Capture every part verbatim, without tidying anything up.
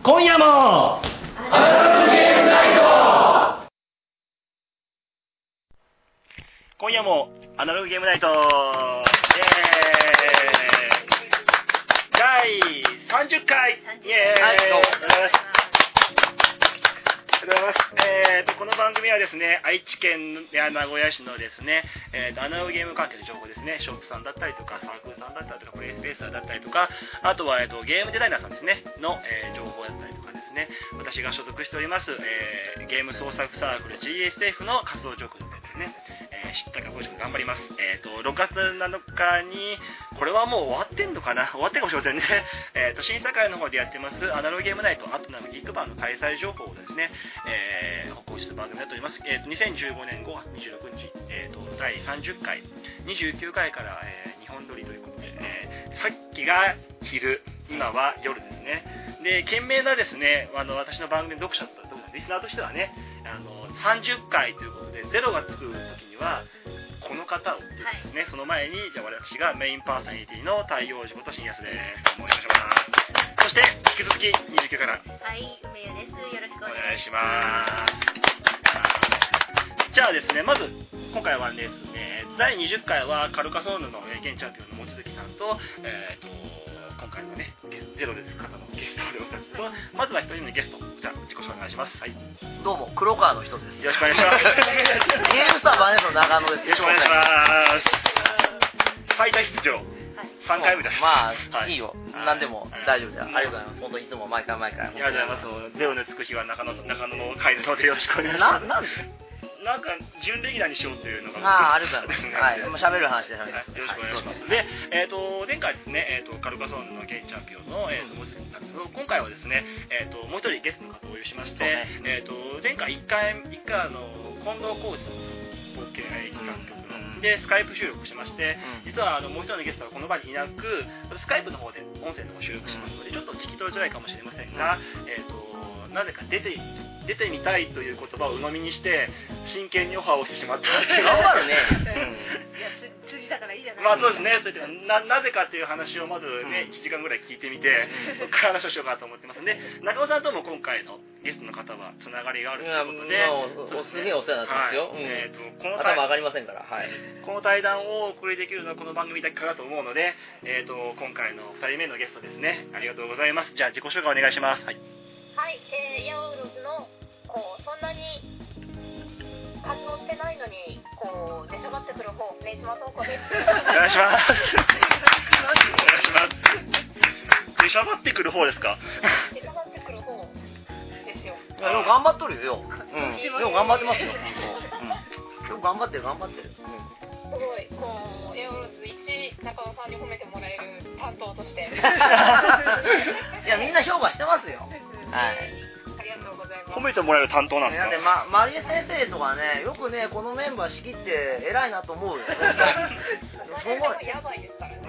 今夜もアナログゲームナイト。今夜もアナログゲームナイト、イエーイ。だいさんじゅっかい、イエーイ。はい、どうも。ありがとうございます。ありがとうございます。えーと、この番組はですね、愛知県や名古屋市のですね、えーと、アナログゲーム関係の情報ですね、ショップさんだったりとか、サークルさんだったりとか、プレイスペースだったりとか、あとは、えーと、ゲームデザイナーさんですね、の、えー、情報だったりとかですね、私が所属しております、えー、ゲーム創作サークル ジーエスエフ の活動状況ですね、えー、知ったかごしく頑張ります。えーと、ろくがつなのかに、これはもう終わってんのかな終わってるかもしれませんね。えーと、審査会の方でやってます、アナログゲームナイト、あとなんかギークバーの開催情報をですね、えー、報告する番組になっております。えーと、にせんじゅうごねんごがつにじゅうろくにち、えーと、だいさんじゅっかい、にじゅうきゅうかいから、えー、にほん撮りということで、えー、さっきが昼、今は夜ですね。で、懸命なですね、あの、私の番組の読者と、リスナーとしてはね、あの、さんじゅっかいということで、ゼロがつく時には、この方をっていうですね、はい、その前に、じゃあ私がメインパーソナリティの太陽寺こと新安です。どうもお願いします。そして、引き続きにじゅうきゅうかいから。 はい、梅谷です。よろしくおお願願いしいしま。 ますじゃあですね、まず、今回はですね、だいにじゅっかいはカルカソンヌの現チャンピオンの望月さんと、えーと、今回のね、ゼロです方のゲストでございますけど、まずは一人目のゲスト、じゃあ自己紹介お願いします。はい。 どうも、黒川の人です。 よろしくお願いします。 ゲームスターバネスの長野です。 よろしくお願いします。最多出場。さんかいめです。 まあ、 はい、 いいよ。何でも大丈夫です。ありがとうございます。本当にいつも毎回毎回。 ありがとうございます。ゼロのつく日は中野中野の会の方でよろしくお願いします。 な、なんでなんか準レギュラーにしようというのがああ、ありがとうございます。はい、もう喋る話で喋ります。 よろしくお願いします。で、えっと前回ですね、えっとカルカソンヌの現チャンピオンのえっと望月さんですけど、今回はですね、えっともう一人ゲストの方をお呼びしまして、えっと前回一回一回あの近藤浩二さんの冒険企画局のでスカイプ収録しまして、実はあのもう一人のゲストはこの場にいなく、スカイプの方で音声の方を収録しますので、ちょっと聞き取りづらいかもしれませんが、えっとなぜか出て出てみたいという言葉を鵜呑みにして真剣にオファーをしてしまったっていう。 頑張るね。 いや、辻だからいいじゃない。 まあそうですね。それでななぜかっていう話をまずね、いちじかんぐらい聞いてみて、そこから話をしようかなと思ってますんで、中尾さんとも今回のゲストの方はつながりがあるということで、 おすげえお世話になってますよ。えっとこの頭上がりませんから。はい。 この対談をお送りできるのはこの番組だけかなと思うので、えっと今回のふたりめのゲストですね。ありがとうございます。じゃあ自己紹介お願いします。はい。 はい、えー、ヤオロズのこうそんなに活動してないのにこう出しゃばってくる方、根島瞳子です。 お願いします。お願いします。出しゃばってくる方ですか？ 出しゃばってくる方ですよ。 いや、よく頑張っとるよ。うん。よく頑張ってますよ。うん。よく頑張ってる頑張ってる。 すごいこうヤオロズいち中野さんに褒めてもらえる担当として。 いやみんな評価してますよ。はい。 ありがとうございます。 褒めてもらえる担当なんですか？ だってまマリエ先生とかね、よくねこのメンバー仕切って偉いなと思うよ。 すごいやばいですからね。 うん。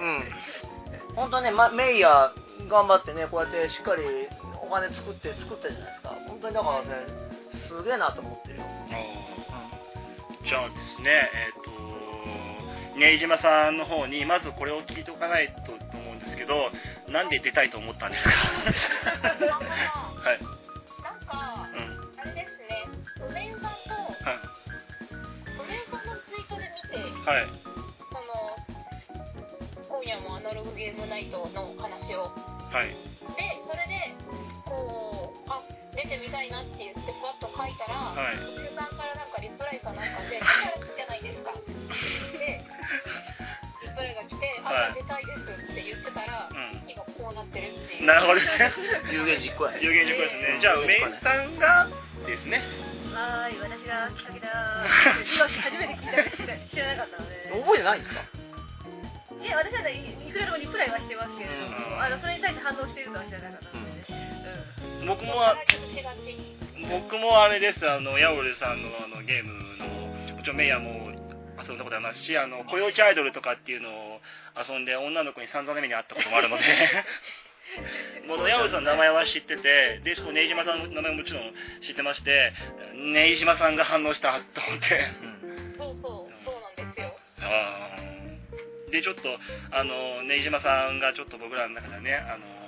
本当ね、ま、メイヤー頑張ってねこうやってしっかりお金作って作ってるじゃないですか。本当にだからねすげえなと思ってるよ。 うん、じゃあですね、えっ、ー、と根島さんの方にまずこれを聞いておかないとと思うんですけど、なんで出たいと思ったんですか？はい。 なんか、うん、あれですね、梅井さんと、はい、梅井さんのツイートで見て、はい、その今夜もアナログゲームナイトの話を、はい、でそれでこうあ出てみたいなって言ってふわっと書いたら、はい、梅井さんからなんかリプライかなんかで「じゃないですか」でリプライが来て「あ、はい、出たいです」って言ってたら、うん、今こうなってるっていう。 なるほどね。 有言実行や。 有言実行ですね。じゃあ梅井さんがですね。 はい、私がきっかけだ。今初めて聞いたけど知らなかったので。 覚えてないんですか？ いや、私はいくらでもリプライはしてますけれども、うん、あのそれに対して反応しているとは知らなかったので、うん、 僕も僕もあれです。あのヤオルさんのあのゲームのもちろんメイヤーも遊んだことありますし、あのコヨーチアイドルとかっていうのを遊んで女の子に散々な目にあったこともあるので。もうヤオルさんの名前は知ってて、で、そこ根島さんの名前ももちろん知ってまして、根島さんが反応したと思って。 そうそう、そうなんですよ。 あで、ちょっと、あの、根島さんがちょっと僕らの中でね、あの、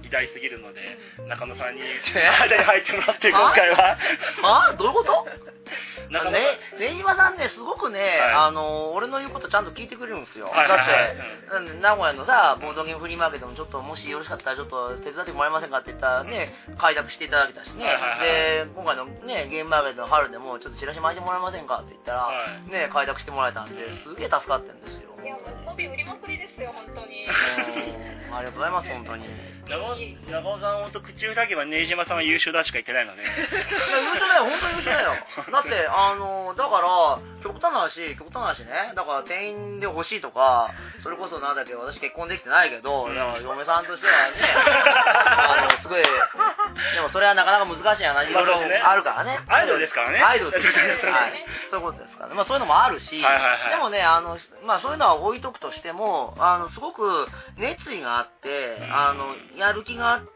偉大すぎるので、中野さんに間に入ってもらって今回はあどういうことね、ねじまさんね、すごくね、はい、あの俺の言うことちゃんと聞いてくれるんですよ。はいはいはい、だって、うん、名古屋のさ、ボードゲームフリーマーケットもちょっともしよろしかったらちょっと手伝ってもらえませんかって言ったらね、開拓していただけたしね、はいはいはい、で、今回のね、ゲームマーケットの春でもちょっとチラシ巻いてもらえませんかって言ったら、はい、ね、開拓してもらえたんで、すげえ助かってるんですよ。 いや、もう帯売りまくりですよ、本当に。 ありがとうございます、本当に。 長尾さん、本当口開けばねじまさんは優秀だしか言ってないのね。 優秀だよ、本当に優秀だよ。だって、あの、だから、極端な話、極端な話ね、だから店員で欲しいとか、それこそなんだっけ、私結婚できてないけど、うん、だから嫁さんとしてはね、あの、すごい、でもそれはなかなか難しいやな、いろいろあるからね。 アイドルですからね。 アイドルですからね。はい。そういうことですからね。まあそういうのもあるし、はいはいはい、でもね、あの、まあそういうのは置いとくとしても、あの、すごく熱意があって、うん、あの、やる気があって、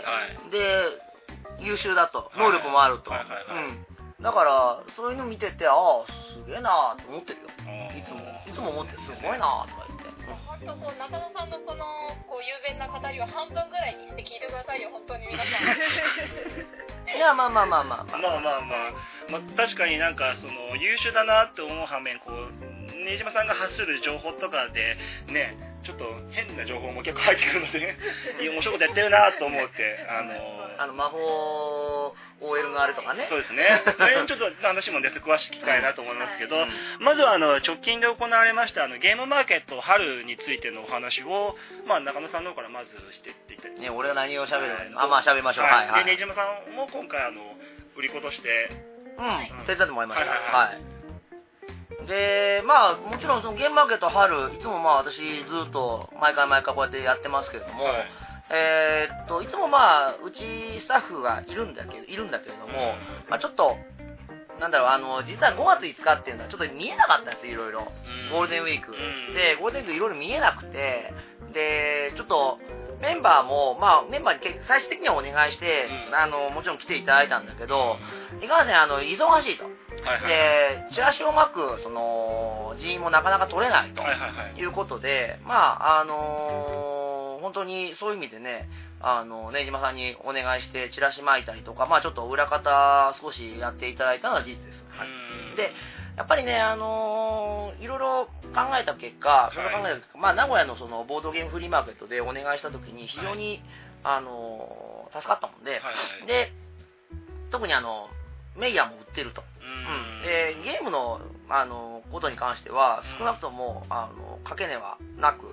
はい、で、優秀だと、能力もあると。はいはいはいはい、うん。だからそういうの見てて、ああすげえなーと思ってるよ。いつもいつも思ってすごいなーとか言って。 本当こう中野さんのこのこう雄弁な語りを半分ぐらいにして聞いてくださいよ、本当に皆さん。 いやまあまあまあまあまあまあまあまあ、まあ、確かになんかその優秀だなって思う反面、こうねじまさんが発する情報とかでね、ちょっと変な情報も結構入ってくるので、ね、面白いことやってるなと思って、あのあの魔法 オーエル のあれとかね。 そうですね。それにちょっと話もね詳しく聞きたいなと思いますけど、うん、まずはあの直近で行われましたあのゲームマーケット春についてのお話を、まあ、中野さんの方からまずしていっていただいて。 ね、俺が何を喋るの、はい、あ、まあ喋りましょう。はい、 はい。で、ねじまさんも今回あの売り子として、 うん、手伝ってもらいました。はいはいはい。はいで、まあ、もちろんそのゲームマーケット春、いつもまあ私ずっと毎回毎回こうやってやってますけれども、はい、えー、っと、いつもまあ、うちスタッフがいるんだけど、いるんだけれども、まあちょっと、なんだろう、あの、実はごがついつかっていうのはちょっと見えなかったんですよ、いろいろ。ゴールデンウィーク。で、ゴールデンウィークいろいろ見えなくて、で、ちょっと、メンバーも、まあ、メンバーに最終的にはお願いして、うん、あの、もちろん来ていただいたんだけど、いかんせん、あの、忙しいと。はいはい、で、チラシを巻く、その、人員もなかなか取れないということで、はいはいはい、まあ、あのー、本当にそういう意味でね、あの、ねじまさんにお願いしてチラシ巻いたりとか、まあちょっと裏方少しやっていただいたのは事実です。はい、で、やっぱりね、あのー、いろいろ考えた結果、それ考えた結果、はい、まあ名古屋のそのボードゲームフリーマーケットでお願いしたときに非常に、はい、あのー、助かったもんで、はいはい、で、特にあの、メイヤーも売ってると。うん、でゲームの、あのことに関しては少なくとも、うん、あの掛け値はなく、うん、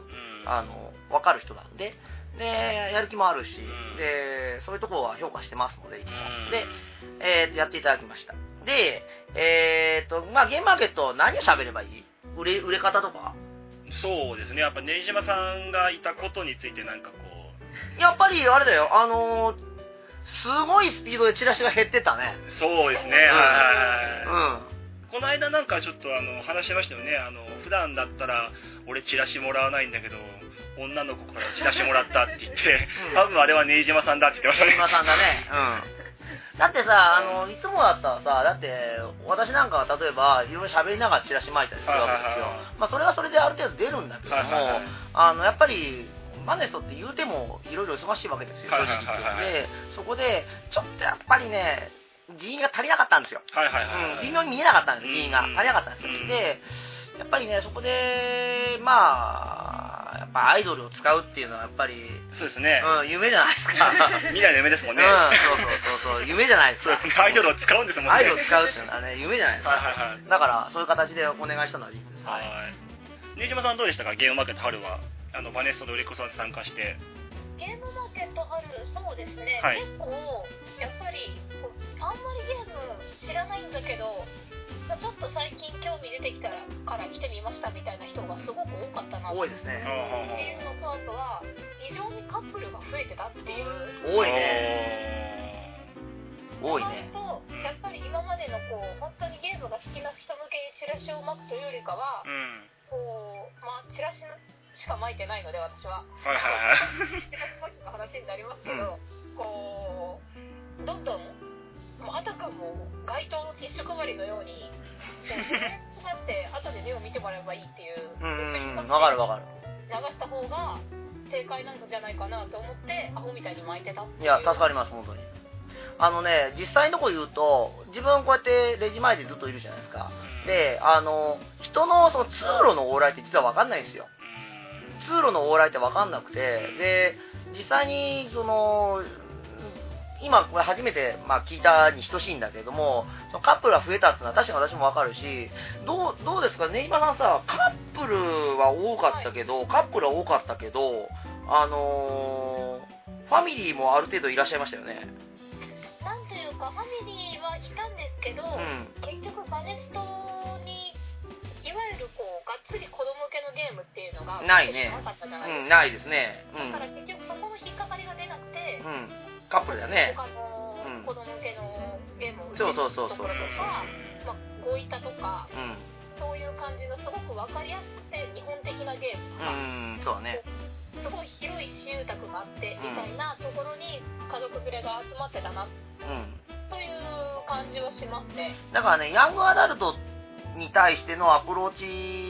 あの分かる人なんで、でやる気もあるし、うん、でそういうところは評価してますのでいつも、うん、で、えー、やっていただきました。で、えーとまあ、ゲームマーケット何を喋ればいい？売れ、売れ方とか？ そうですね、やっぱねじまさんがいたことについてなんかこうやっぱりあれだよ、あのーすごいスピードでチラシが減ってたね。 そうですね。はいはいはい。うん。この間なんかちょっとあの話しましたよね。あの普段だったら俺チラシもらわないんだけど女の子からチラシもらったって言って、うん、多分あれはねじまさんだって言ってましたね。ねじまさんだね。うん。だってさ、あのいつもだったらさ、だって私なんかは例えばいろいろ喋りながらチラシ巻いたりするわけですよ。まあそれはそれである程度出るんだけども、はいはいはい、あのやっぱり。マネトって言うてもいろいろ忙しいわけですよ、正直言って。で、そこでちょっとやっぱりね、人員が足りなかったんですよ。微妙に見えなかったんです、人員が。足りなかったんですよ。で、やっぱりね、そこで、まあ、やっぱアイドルを使うっていうのはやっぱり、 そうですね。 うん、夢じゃないですか。 未来の夢ですもんね。 うん、そうそうそうそう、夢じゃないですか。 アイドルを使うんですもんね。 アイドルを使うっていうのはね、夢じゃないですか。はいはいはい、だから、そういう形でお願いしたのは事実です。はい。 ねじまさんどうでしたか、ゲームマーケット春は。あのバネストと売れっ子さん参加して。 ゲームマーケット春、そうですね、はい、結構やっぱりあんまりゲーム知らないんだけど、ちょっと最近興味出てきたから来てみましたみたいな人がすごく多かったな多いですねっていうのと、あとは異常にカップルが増えてたっていう。 多いね多いね。 とやっぱり今までのこう本当にゲームが好きな人向けにチラシを巻くというよりかは、うん、こうまあチラシのしか巻いてないので私は。はいはいはい。さっきの話になりますけど、うん、こうどんどんもうあたかも街頭のティッシュ配りのように、こう配って後で目を見てもらえばいいっていう。 うんうん、わかるわかる。 流した方が正解なんじゃないかなと思ってアホみたいに巻いてた。 いや助かります本当に。あのね実際のとこ言うと自分こうやってレジ前でずっといるじゃないですか。であの人のその通路の往来って実は分かんないんですよ。通路の往来って分かんなくて、で実際にその今これ初めて、まあ、聞いたに等しいんだけれども、そのカップルが増えたってのは確かに私も分かるし、どうどうですかね今さんさ、カップルは多かったけど、はい、カップルは多かったけど、あのー、ファミリーもある程度いらっしゃいましたよね。 なんというかファミリーはいたんですけど、うん、結局バネストにいわゆるこうがっつり子供向けのゲームっていうのがないね。 なかったじゃないですか。 うん、ないですね。うん、 だから結局そこの引っかかりが出なくて、 うん、カップルだね。 他の子供向けのゲームを売ってるところとか、まあ、ゴイタとか、うん、そういう感じのすごく分かりやすくて日本的なゲームとか、 うん、そうだね。 すごい広い私有宅があってみたいなところに家族連れが集まってたな、うん、という感じはしますね。 だからね、ヤングアダルトに対してのアプローチ、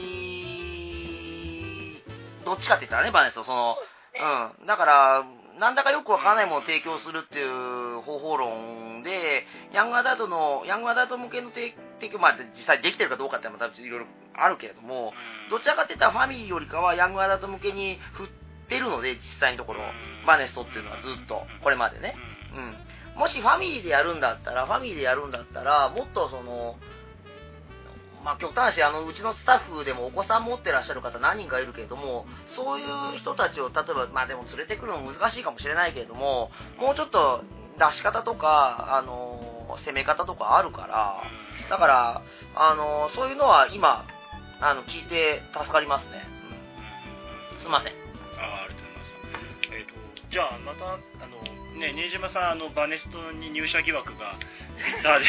どっちかって言ったらね、バネスト、その、う、ね、うん、だからなんだかよくわからないものを提供するっていう方法論で、ヤングアダルトのヤングアダルト向けの提供、まあ実際できてるかどうかっていうのは多分いろいろあるけれども、どちらかっていったらファミリーよりかはヤングアダルト向けに振ってるので、実際のところバネストっていうのはずっとこれまでね、うん、もしファミリーでやるんだったらファミリーでやるんだったらもっとその、まあ極端な話、あのうちのスタッフでもお子さん持ってらっしゃる方何人かいるけれども、そういう人たちを例えば、まあでも連れてくるの難しいかもしれないけれども、もうちょっと出し方とか、あの攻め方とかあるから、だからあのそういうのは今あの聞いて助かりますね。うん、すみません。 あありがとうございます。えっ、ー、とじゃあまたあのね新島さん、あのバネストに入社疑惑がだで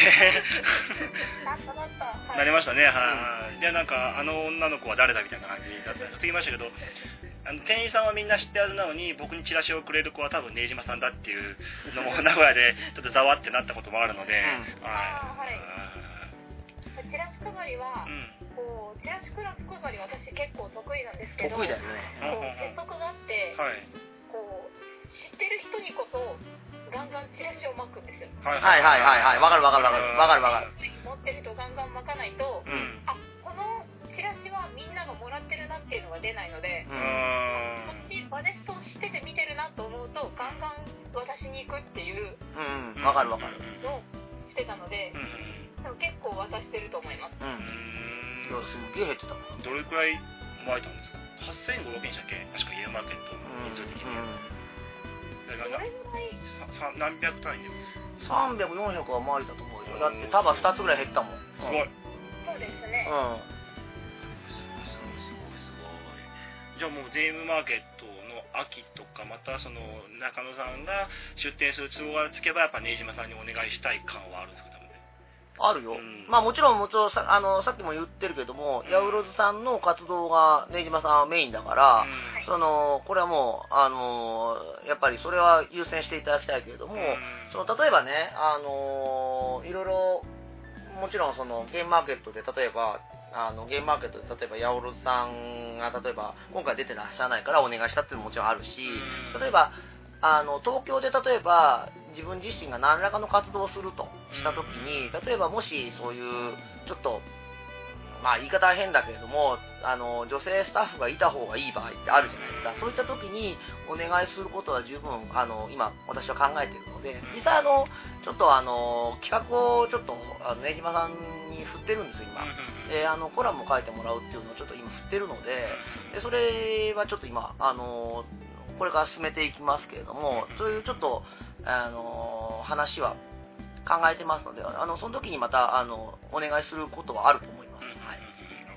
なりましたね。はい、うん、でなんかあの女の子は誰だみたいな感じだったと言いましたけど、あの店員さんはみんな知ってるはずなのに僕にチラシをくれる子は多分新島さんだっていうのも名古屋でちょっとざわってなったこともあるので、うん、 あはいチラシ配りは、うん、こうチラシ配り私結構得意なんですけど、 得意だよね。 鉄則があって、はい、こう知ってる人にこそガンガンチラシを巻くんですよ。 はいはいはいはいはい、わかるわかるわかるわかるわかる。 持ってるとガンガン巻かないと、うん、あこのチラシはみんながもらってるなっていうのが出ないので、うん、こっちバネストを知ってて見てるなと思うとガンガン渡しに行くっていうわかるわかるのをしてたので、うん、結構渡してると思います。うん、 いやすげえ減ってた。 どれくらい巻いたんですか？はっせんごひゃくろくえんでしたっけ？確かゲームマーケット人数的に。 どれぐらい何百単位でさんびゃく、よんひゃくは巻いたと思うよ。だって束ふたつぐらい減ったもん。 すごい。 そうですね。 うん。 すごいすごいすごい。じゃあもうゲームマーケットの秋とかまたその中野さんが出店する都合がつけばやっぱ新島さんにお願いしたい感はあるんですか？ あるよ、うん、まあもちろんもちろんさあのさっきも言ってるけども、うん、ヤウロズさんの活動が新島さんはメインだから、うん、そのこれはもうあのやっぱりそれは優先していただきたいけれども、うん、その例えばねあのいろいろもちろんそのゲームマーケットで例えばあのゲームマーケットで例えばヤオロズさんが例えば今回出てらっしゃらないからお願いしたっていうのももちろんあるし、例えばあの東京で例えば自分自身が何らかの活動をするとした時に、例えばもしそういうちょっとまあ言い方は変だけれどもあの女性スタッフがいた方がいい場合ってあるじゃないですか。そういった時にお願いすることは十分あの今私は考えているので、実際あのちょっとあの企画をちょっとあの根島さんに振ってるんですよ今で、あのコラムを書いてもらうっていうのをちょっと今振ってるので、でそれはちょっと今あのこれから進めていきますけれども、そういうちょっとあの話は考えてますので、あのその時にまたあのお願いすることはあると思います。はい、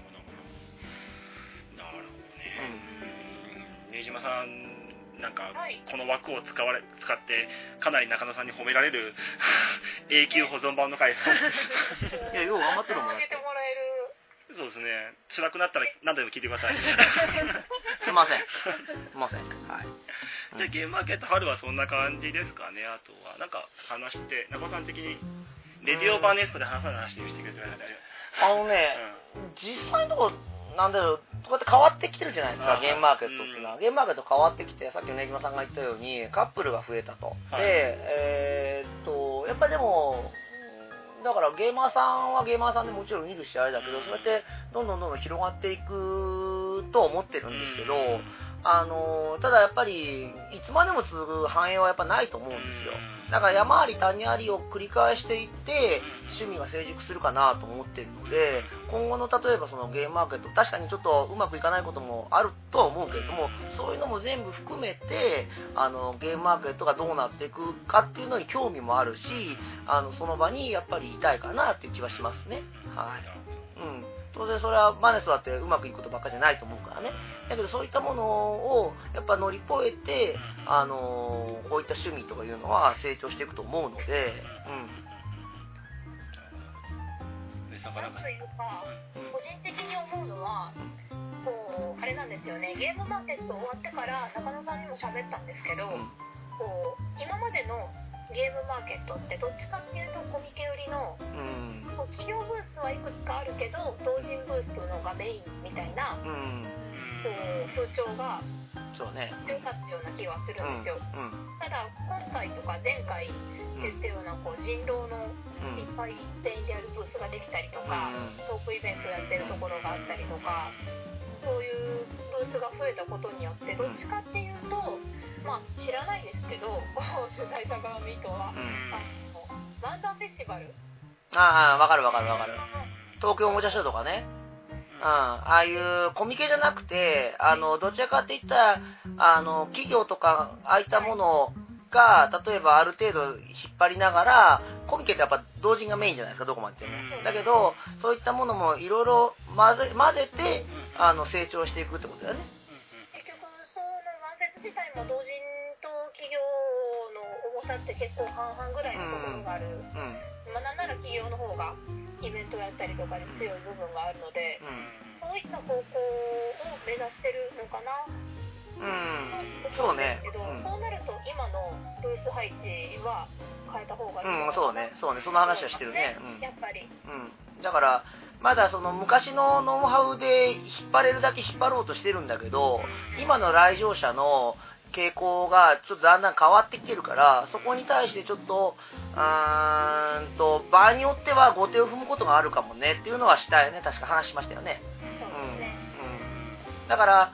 なるほどね。新島さんなんかこの枠を使われ使ってかなり中野さんに褒められる永久保存版の回です。 いやよう頑張ってるもん。 そうですね。辛くなったら何でも聞いてください。 すいません。すいません。はい。 じゃあゲームマーケット春はそんな感じですかね。あとはなんか話して中尾さん的にレディオバーネストで話さない話してくれてない。 あのね、うん、実際のところなんだろう、こうやって変わってきてるじゃないですか、ゲームマーケットっていうのは。ゲームマーケット変わってきて、さっきのねぎまさんが言ったように、カップルが増えたと。で、えー、っと、やっぱりでも、だからゲーマーさんはゲーマーさんでもちろんいるしあれだけど、そうやってどんどんどんどん広がっていくと思ってるんですけど、あのただやっぱりいつまでも続く繁栄はやっぱないと思うんですよ。だから山あり谷ありを繰り返していって趣味が成熟するかなと思ってるので、今後の例えばそのゲームマーケット、確かにちょっとうまくいかないこともあるとは思うけれども、そういうのも全部含めてあのゲームマーケットがどうなっていくかっていうのに興味もあるし、あのその場にやっぱりいたいかなっていう気はしますね。はい。うん。当然それはマネスだってうまくいくことばっかりじゃないと思うからね。だけどそういったものをやっぱ乗り越えて、あのー、こういった趣味とかいうのは成長していくと思うので、うん。 なんというか、個人的に思うのは、こうあれなんですよね。ゲームマーケット終わってから中野さんにも喋ったんですけど、うん、こう今までのゲームマーケットってどっちかっていうとコミケ売りの、うん、企業ブースはいくつかあるけど同人ブースのがメインみたいな、うん、こう風潮が強かったような気はするんですよ、うんうん、ただ今回とか前回言ったようなこう人狼のいっぱい店員でやるブースができたりとか、うん、トークイベントやってるところがあったりとか、そういうブースが増えたことによってどっちかっていうと、まあ知らないですけど取材者側の意図は、うん、あのワンダーフェスティバル、 ああわかるわかるわかる、東京おもちゃショーとかね、うん、ああいうコミケじゃなくて、あのどちらかっていったらあの企業とかああいったものが例えばある程度引っ張りながら、コミケってやっぱ同人がメインじゃないですか、どこまででも。だけどそういったものもいろいろ混ぜ混ぜてあの成長していくってことだよね。 結局そのワンフェス自体も同人と企業の重さって結構半々ぐらいのところがある、うんうんまあ、なんなら企業の方がイベントやったりとかで強い部分があるので、うん、そういった方向を目指してるのかな、うん、 そうね、 けど、うん、そうなると今のブース配置は変えた方がいいのかな、 うん、そうね、そうね、その話はしてるね、 うん、やっぱり、 うん、だからまだその昔のノウハウで引っ張れるだけ引っ張ろうとしてるんだけど、今の来場者の傾向がちょっとだんだん変わってきてるから、そこに対してちょっとうーんと場合によっては後手を踏むことがあるかもねっていうのはしたよね、確か話しましたよね。 そうですね、 うんうん、だから、はい、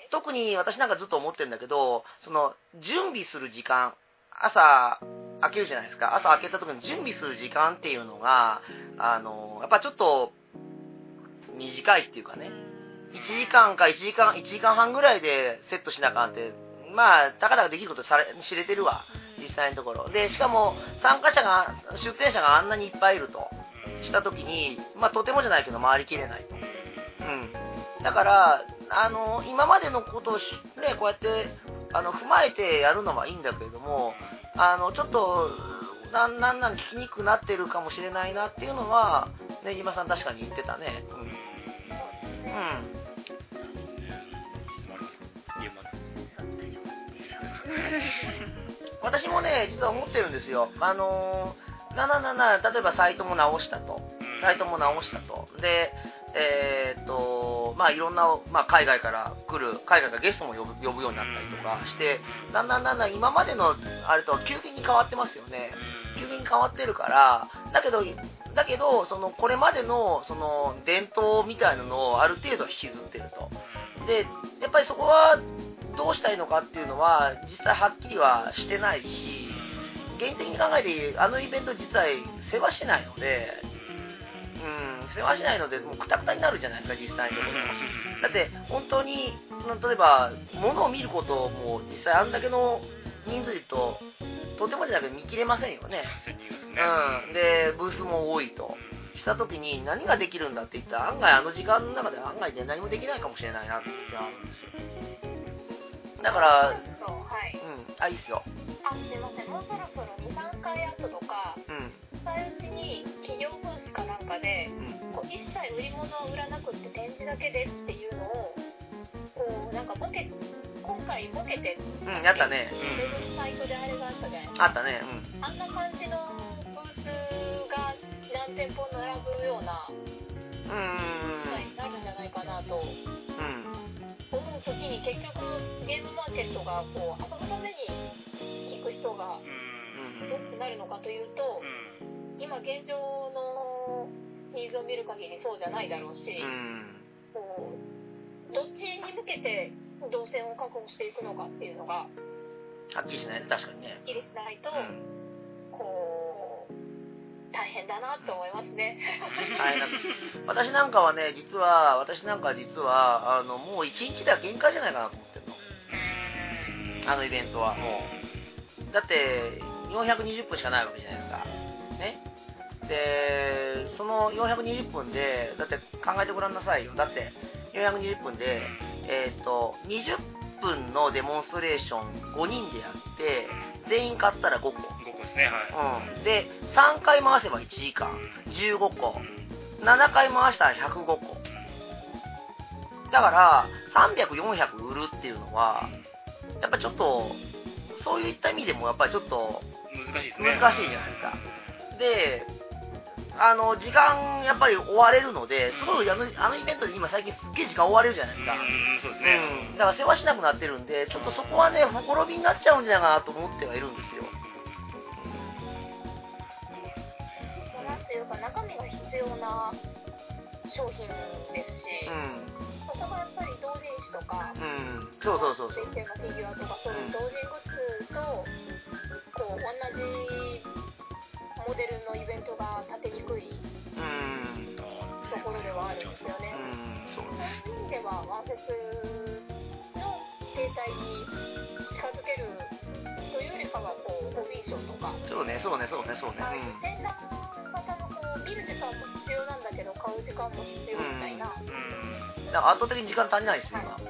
特に私なんかずっと思ってるんだけど、その準備する時間、朝開けるじゃないですか、朝開けた時に準備する時間っていうのがあのやっぱちょっと短いっていうかね、いちじかんかいちじかん、いちじかんはんぐらいでセットしなあかんって、まあたかだかできることされ知れてるわ、実際のところで。しかも参加者が出店者があんなにいっぱいいるとした時に、まあとてもじゃないけど回りきれないと、うん、だからあの今までのことをし、ね、こうやってあの踏まえてやるのはいいんだけれども、あのちょっとなんなんなん聞きにくくなってるかもしれないなっていうのはねじまさん確かに言ってたね。うん。うん。私もね実は思ってるんですよ。あのなななな例えばサイトも直したと、サイトも直したと。で。えーっとまあ、いろんな、まあ、海外から来る海外からゲストも呼ぶ、呼ぶようになったりとかして、だんだんだんだん今までのあれとは急激に変わってますよね。急激に変わってるから、だけどだけどそのこれまでのその伝統みたいなのをある程度引きずってると。でやっぱりそこはどうしたらいいのかっていうのは実際はっきりはしてないし、現実的に考えてあのイベント自体世話しないので。うん、世話しないのでもうクタクタになるじゃないですか、実際のところ。だって本当に例えば物を見ることも実際あんだけの人数いるととてもじゃなくて見切れませんよね。うん、でブースも多いとした時に何ができるんだって言ったら案外あの時間の中で案外で何もできないかもしれないなっていうのがあるんですよ。だから、はい、うん、あ、いいっすよ。 あ、すいません、もうそろそろにさんかい後とか、うん、近いうちに企業ブースかなんかで、うん、こう一切売り物を売らなくって展示だけでっていうのをこうなんかボケ今回ボケて、 うん、やったね、 ウェブサイトであれがあったじゃないですか。あったね、 うん、あんな感じのブースが何店舗並ぶようなうんなるんじゃないかなとと思う時に、結局ゲームマーケットがこう遊ぶために行く人が多くなるのかというと、今現状のニーズを見る限りそうじゃないだろうし、こうどっちに向けて動線を確保していくのかっていうのがはっきりしないね、確かにね。 はっきりしないと、うん、こう大変だなと思いますね。 大変だ。私なんかはね、実は私なんか実はあのもう一日では限界じゃないかなと思ってるの。あのイベントはもうだってよんひゃくにじゅっぷんしかないわけじゃないですか。ね。でそのよんひゃくにじゅっぷんでだって考えてごらんなさいよ。だってよんひゃくにじゅっぷんでえっとにじゅっぷんのデモンストレーションごにんでやって全員買ったらごこ。 ごこですね、はい。 うん。でさんかい回せばいちじかん、じゅうごこ、ななかい回したらひゃくごこ。だからさんびゃく、よんひゃく売るっていうのはやっぱりちょっとそういった意味でもやっぱりちょっと難しいですね。 難しいじゃないですか。で、あの時間やっぱり追われるので、すごいあのあのイベントで今最近すっげえ時間追われるじゃないですか。 うん、そうですね。 うん、だから世話しなくなってるんで、ちょっとそこはね、ほころびになっちゃうんじゃないかなと思ってはいるんですよ。 なんていうか中身が必要な商品ですし、うん、そこがやっぱり同人誌とか、うん、 そうそうそうそう。 先生のフィギュアとかそういう同人グッズとこう同じモデルのイベントが立てにくいところではあるんですよね。うん、そういう意味ではワンセスの形態に近づけるというよりかはこうホビーショーとか、 そうねそうねそうねそうね。 展覧型のこう見る時間も必要なんだけど買う時間も必要みたいな。うん、 だから圧倒的に時間足りないですよ今。はい、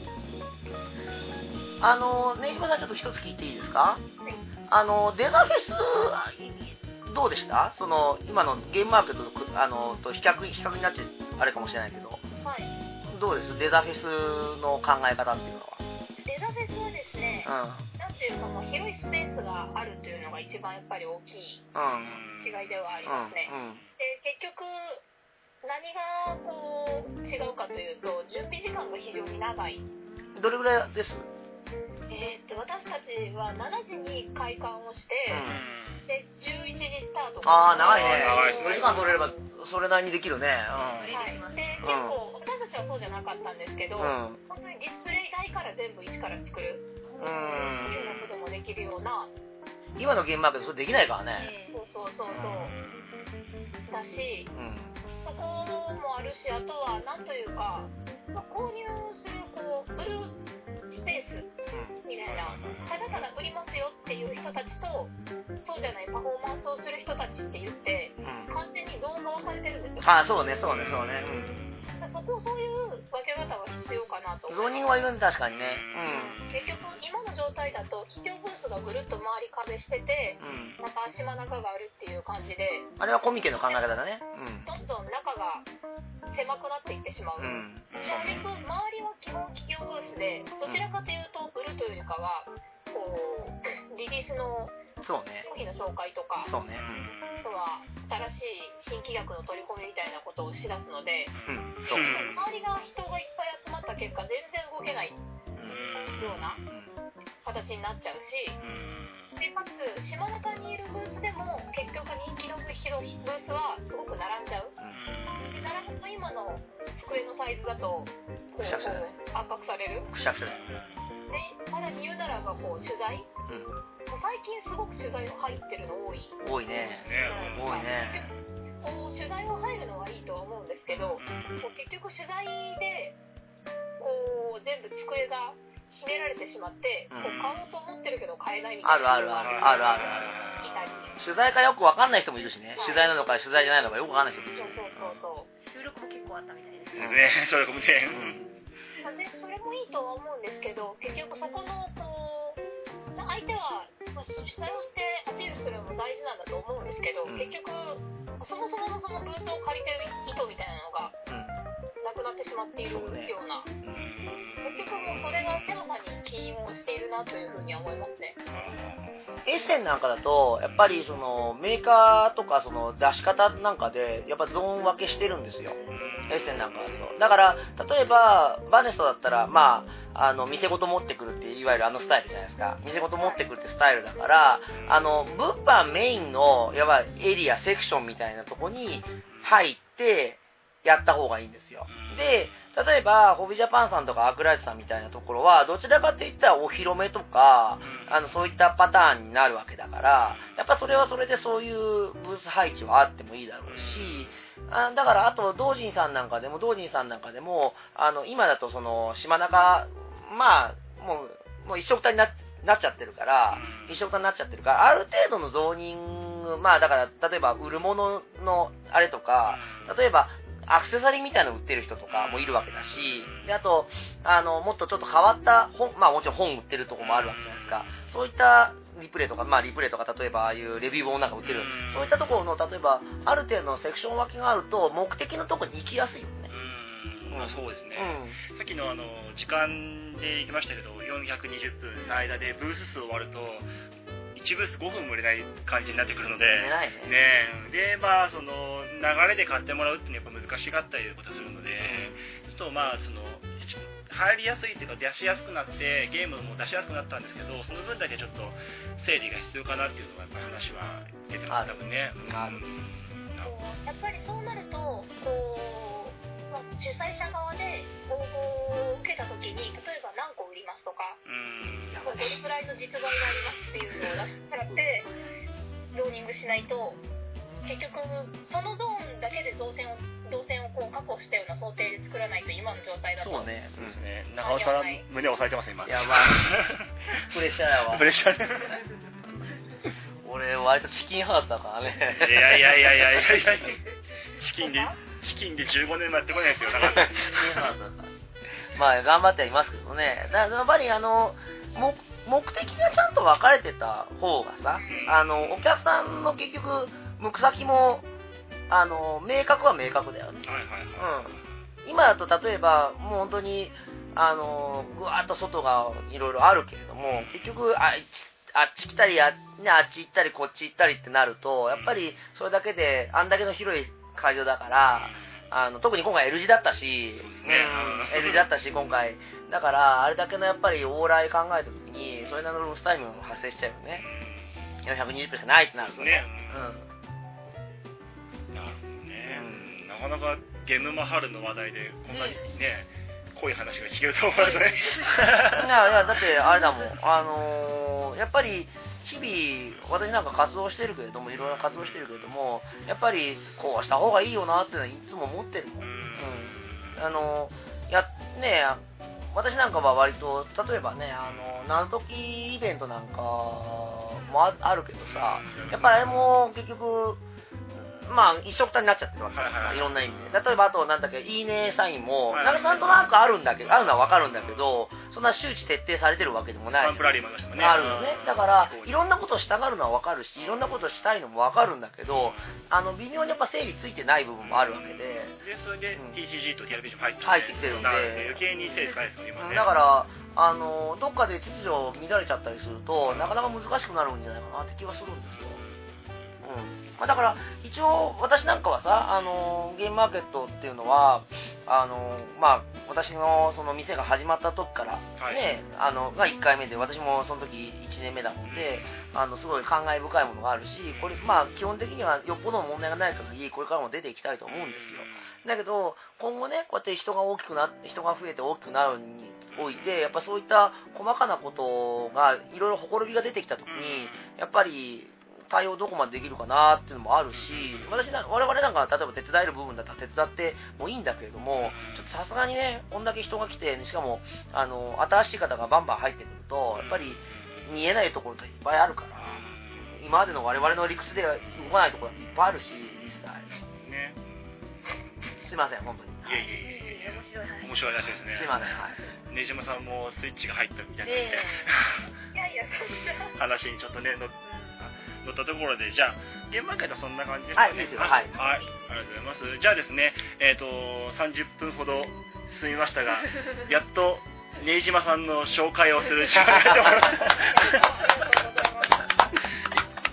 うん、あのねじまさんちょっと一つ聞いていいですか？はい、あのデザフェスどうでした？その今のゲームマーケット と, あのと比較比較になっちゃあれかもしれないけど、はい、どうです？デザフェスの考え方っていうのは。 デザフェスはですね、うん、なんていうか、まあ、広いスペースがあるというのが一番やっぱり大きい違いではありますね。うんうん、で結局何がこう違うかというと準備時間が非常に長い。 どれぐらいです？ えー、っと私たちはしちじに開館をして、うん、でじゅういちじスタート。 ああ長いね。よじかん取れればそれなりにできるね。うん、 はい、で結構、うん、私たちはそうじゃなかったんですけど、うん、本当にディスプレイ台から全部一から作るっていうようなこともできるような。 今のゲームマーケットそれできないからね。 そうそうそうそう。だし、うん、そこもあるし、あとはなんというか、まあ、購入するこう売るスペースみたいな、ただただ売りますよっていう人たちとそうじゃないパフォーマンスをする人たちって言って、うん、完全にゾーンが分かれてるんですよ。 ああそうねそうねそうね、 うん、そこそういう分け方は必要かなと思います。ゾーニングはいるんで確かにね、 うん、結局今の状態だと企業ブースがぐるっと周り壁してて、うん、また島中があるっていう感じで、 あれはコミケの考え方だね、 うん、どんどん中が狭くなっていってしまう、うん、そうね、周りは基本企業ブースでどちらかというと売るというよりかはこうリリースの商品の紹介とか、 そうね、 あとは新しい新規約の取り込みみたいなことをしだすので、うん、そう周りが人がいっぱい集まった結果全然動けないような形になっちゃうし、でかつ島中にいるブースでも結局人気のブースはすごく並んじゃう。で並ぶと今の机のサイズだとこう圧迫される。 くしゃくしゃで、 さらに言うならばこう取材、うん、最近すごく取材が入ってるの多い。 多いね。多いね。 こう取材が入るのはいいとは思うんですけど、こう結局取材でこう全部机が閉められてしまって、うん、こう買おうと思ってるけど買えないみたいな。 あるあるあるあるあるある。いたり。取材かよくわかんない人もいるしね。はい、取材なのか取材じゃないのかよくわかんない人もいるし。 そうそうそうそう。収録も結構あったみたいですね。ね、収録もね。 うん。でそれもいいとは思うんですけど、結局そこのこう相手は主催をしてアピールするのも大事なんだと思うんですけど、うん、結局そもそものそのブースを借りてる意図みたいなのがなくなってしまっているような、うん、結局もうそれが狭さに起因をしているなというふうには思いますね。 エッセンなんかだとやっぱりそのメーカーとかその出し方なんかでやっぱゾーン分けしてるんですよ。 エッセンなんかはそうだから、例えばバネストだったらまああの店ごと持ってくるっていわゆるあのスタイルじゃないですか。店ごと持ってくるってスタイルだから、あの物販メインのやばいエリアセクションみたいなとこに入ってやった方がいいんですよ。で、例えばホビージャパンさんとかアークライトさんみたいなところはどちらかっていったらお披露目とか、あのそういったパターンになるわけだから、やっぱそれはそれでそういうブース配置はあってもいいだろうし、あだからあと道人さんなんかでも道人さんなんかでもあの今だとその島中まあもうもう一緒くたにななっちゃってるから一緒くたになっちゃってるからある程度のゾーニングまあだから例えば売るもののあれとか例えばアクセサリーみたいなの売ってる人とかもいるわけだし、であとあのもっとちょっと変わった本、まあもちろん本売ってるとこもあるわけじゃないですか。そういったリプレイとか、まあリプレイとか例えばああいうレビュー本なんか売ってる、そういったところの例えばある程度のセクション分けがあると目的のところに行きやすいよね。 うん、まあそうですね。うん、さっきのあの時間で行きましたけど、よんひゃくにじゅっぷんの間でブース数終わると。いちブースごふんも売れない感じになってくるので、ねえ、でまあその流れで買ってもらうっていうのはやっぱ難しかったりということするので、ちょっとまあその入りやすいっていうか出しやすくなってゲームも出しやすくなったんですけど、その分だけちょっと整理が必要かなっていうのがやっぱり話は出てます多分ね。 ある、うん、やっぱりそうなるとこう、まあ、主催者側で応募を受けた時に例えば何個売りますとか。うんどれくらいの実売がありますっていうのを出してもらってゾーニングしないと結局そのゾーンだけで動線を動線をこう確保したような想定で作らないと今の状態だとそうね、そうですね。中尾さん胸を押さえてます今。 やばいプレッシャーやわ。 プレッシャー俺割とチキンハーツだからね。 いやいやいやいやいやいやチキンでチキンでじゅうごねんもやってこないですよ。だからチキンハーツだからまあ頑張ってはいますけどね。だからやっぱりあの目, 目的がちゃんと分かれてた方がさ、あのお客さんの結局向く先もあの明確は明確だよね。はいはいはい、うん、今だと例えばもう本当にあのぐわっと外がいろいろあるけれども結局 あ, あっち来たり あ, ね、あっち行ったりこっち行ったりってなるとやっぱりそれだけであんだけの広い会場だからあの特に今回 L 字だったし、そうですね、うん、L 字だったし今回だからあれだけのやっぱり往来考えたときにそれなりのロスタイムも発生しちゃうよね。よんひゃくにじゅっぷんしかないってなるとね。 うん、なるほどね、うん、なかなかゲムマ春の話題でこんなにね、うん、濃い話が聞けると思わないね。 いやいやだってあれだもんあのー、やっぱり日々私なんか活動してるけれどもいろいろ活動してるけれどもやっぱりこうした方がいいよなっていうのはいつも思ってるもん。うん、あのやね私なんかは割と例えばねあの謎解きイベントなんかも あ, あるけどさやっぱりあれも結局まあ一緒くたになっちゃってるわけですからいろんな意味で例えばあとなんだっけいいねサインもなんかなんとなくあるんだけどあるのは分かるんだけどそんな周知徹底されてるわけでもない。 パンプラリーもありましたもんね。 あるよね。だからいろんなことをしたがるのは分かるしいろんなことをしたいのも分かるんだけどあの微妙にやっぱ整理ついてない部分もあるわけででそれで ティーシージー と ティーアールピージー も入って、 入ってきてるんで余計に整理つかないですよね今ね。 だからあのどっかで秩序乱れちゃったりするとなかなか難しくなるんじゃないかなって気はするんですよ。うんまあ、だから一応私なんかはさあのゲームマーケットっていうのはあの、まあ、私のその店が始まった時から、ねはい、あのがいっかいめで私もその時いちねんめだもんで、うん、あのすごい感慨深いものがあるしこれ、まあ、基本的にはよっぽどの問題がない限りこれからも出ていきたいと思うんですよ。だけど今後ねこうやって人が大きくな人が増えて大きくなるにおいてやっぱそういった細かなことがいろいろほころびが出てきた時にやっぱり対応どこまでできるかなっていうのもあるし私な我々なんか例えば手伝える部分だったら手伝ってもいいんだけれどもちょっとさすがにねこんだけ人が来てしかもあの新しい方がバンバン入ってくるとやっぱり見えないところっていっぱいあるから今までの我々の理屈では動かないところだっていっぱいあるし実際ねすいません本当にいやいやいやいや面白い話ですね。 すいませんはいねじまさんもスイッチが入ったみたいな、 えー、いやいやそんな話にちょっとねの乗ったところでじゃあ現場会はそんな感じですかね。 はいいいですよはい、 はい、ありがとうございます。じゃあですねえっ、ー、とさんじゅっぷんほど進みましたがやっとねじまさんの紹介をする時間がやってまいりました。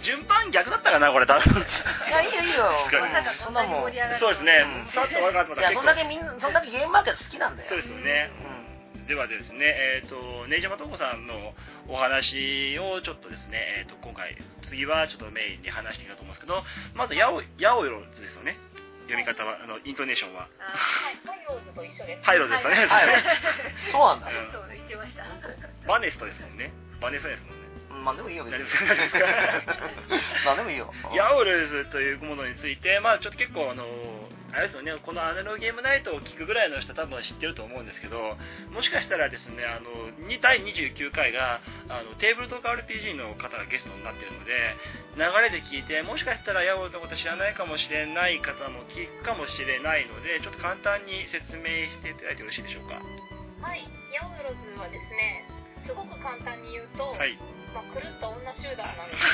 順番逆だったかなこれ多分。 いやいいよいいよ。 そんなもん。 そうですね。さっと分かった。 いやそんだけみんなそんだけゲームマーケット好きなんだよ。 そうですよね。ではですね、えっ、ー、とねじまとこさんのお話をちょっとですね、えっ、ー、と今回次はちょっとメインに話していきたいと思うんですけど、まずやおやおよずですよね。読み方は、あのイントネーションは。 はい、ハイローズと一緒です。 ハイローズですかね。 はい、そうなんだ。 そう言ってました。 バネストですもんね。バネストですもんね。 まあでもいいよ別に。 まあでもいいよ。 ヤオルズというものについて、まあちょっと結構あのあれですよね、このアナログゲームナイトを聞くぐらいの人は多分知ってると思うんですけど、もしかしたらですね、あのだいにじゅうきゅうかいがあのテーブルトーク アールピージー の方がゲストになっているので、流れで聞いてもしかしたらヤオルズのこと知らないかもしれない方も聞くかもしれないので、ちょっと簡単に説明していただいてよろしいでしょうか。 はい、ヤオルズはですね、すごく簡単に言うと、はい、まあ、狂った女集団なんです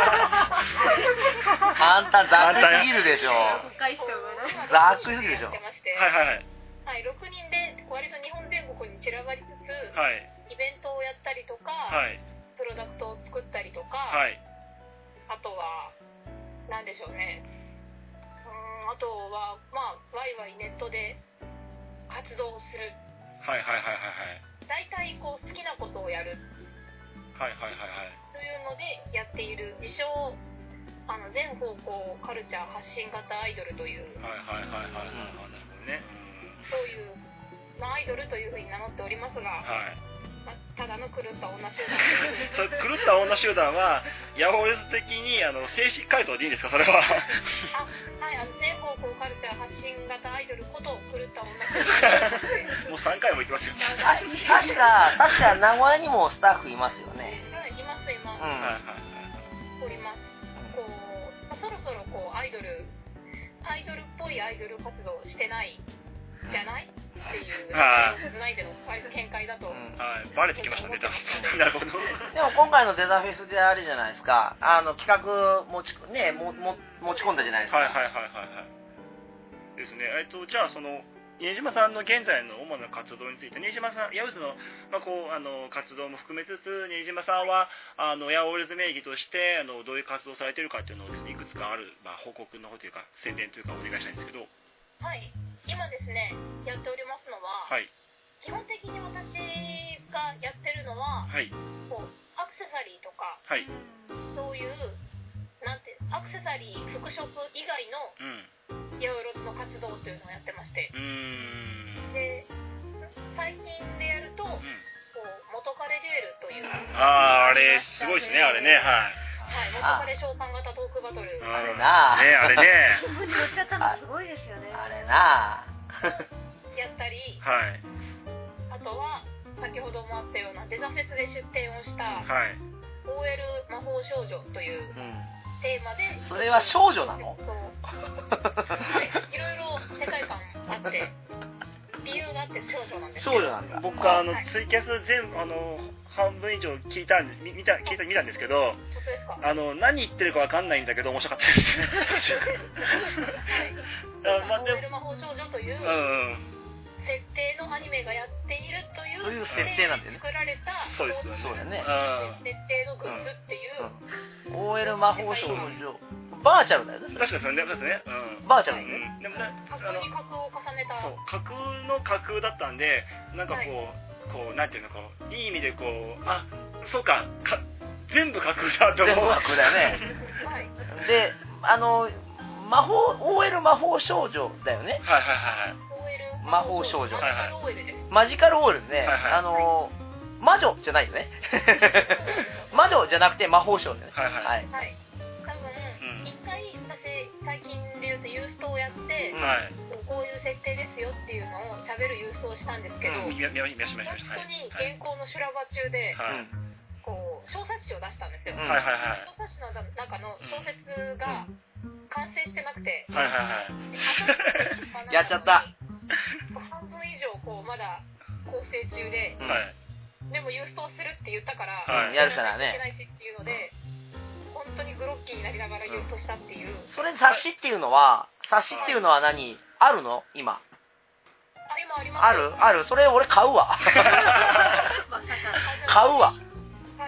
簡単、ざっくりすぎるでしょ。ざっくりすぎるでしょ。 はいはいはい。 はい、ろくにんで割と日本全国に散らばりつつ、 はい、 イベントをやったりとか、はい、プロダクトを作ったりとか、はい、あとは何でしょうね、うーん、あとはまあワイワイネットで活動する。 はいはいはいはいはい。 大体こう好きなことをやる。 はいはいはいはい。 というのでやっている自称あの全方向カルチャー発信型アイドルという。 はいはいはいはいはい。なるほどね。 そういう、まあ、アイドルというふうに名乗っておりますが、はい、まあ、ただの狂った女集団そ狂った女集団はヤホーズ的にあの正式回答でいいんですかそれは。 あ、はい、あの全方向カルチャー発信型アイドルこと狂った女集団もうさんかいも言ってますよ。 確か確か名古屋にもスタッフいますよね。 はい、いますいます。うん、はいはいはい。おります。こう、まあ、そろそろこうアイドルアイドルっぽいアイドル活動してないじゃないっていうないでの割と見解だと、うん、 はい、バレてきましたね。なるほど。 でも今回のデザフェスであれじゃないですか、あの企画持ちねもも持ち込んだじゃないですか。 はいはいはいはいはいですね。えっとじゃあその新島さんの現在の主な活動について、新島さんヤオルズのまあこうあの活動も含めつつ、新島さんはあのヤオルズ名義としてあのどういう活動をされているかっていうのをですね、いくつかあるまあ報告の方というか宣伝というかお願いしたいんですけど。 はい、今ですねやっておりますのは、はい、基本的に私がやってるのは、はい、こうアクセサリーとか、はい、そういうなんてアクセサリー服飾以外のヤオルズの活動というのをやってまして、うーんで最近でやると、うん、こう元カレデュエルというあーあれすごいですねあれねはいはい、元カレ召喚型トークバトル。 あれなぁ。 ねあれね。 そこに乗っちゃったのすごいですよね。 あれなぁ。 やったり、 はい。 あとは先ほどもあったようなデザフェスで出展をした、はい。オーエル 魔法少女というテーマで。 それは少女なの？ そう。はい。いろいろ世界観あって。理由があって少女なんですけど。 少女なんだ。 僕はあの、はい、ツイキャス全部あの半分以上聞いたんです見た聞いた見たんですけど、あの何言ってるかわかんないんだけど面白かったです。はい。 まあでも魔法少女という設定のアニメがやっているというそういう設定なんでね。 作られたそうですそうだね。 設定のグッズっていう。 オーエル 魔法少女。バーチャルだよね。 確かにそうですね。 うん、バーチャルだよね。 でもね、架空に架空を重ねた。 そう、架空の架空だったんで、なんかこう、はい、こうなんていうのこういい意味でこうあ、そうか、か全部架空だと思う。 全部架空だよね。はい。で、あの魔法 オーエル 魔法少女だよね。 はいはいはい。 オーエル魔法少女。 マジカル オーエルです。 マジカル オーエルですね。はいはい、あの魔女じゃないよね。魔女じゃなくて魔法少女ね。 はいはい。 はい。一回私最近で言うとユーストをやって、はい、こういう設定ですよっていうのを喋るユーストをしたんですけど、うん、本当に原稿の修羅場中で、はい、こう小冊子を出したんですよ、はいはいはい、小冊子の中の小説が完成してなくて、はいはいはい、やっちゃった半分以上こうまだ構成中で、はい、でもユーストをするって言ったから、 はい、やるしかないねいけないしっていうので本当にグロッキーになりながら言うとしたっていう、うん、 それ冊子っていうのは冊子っていうのは何、はい、あるの今？ あ、今あります。 あるあるそれ俺買うわ買うわ。 はい、お会いし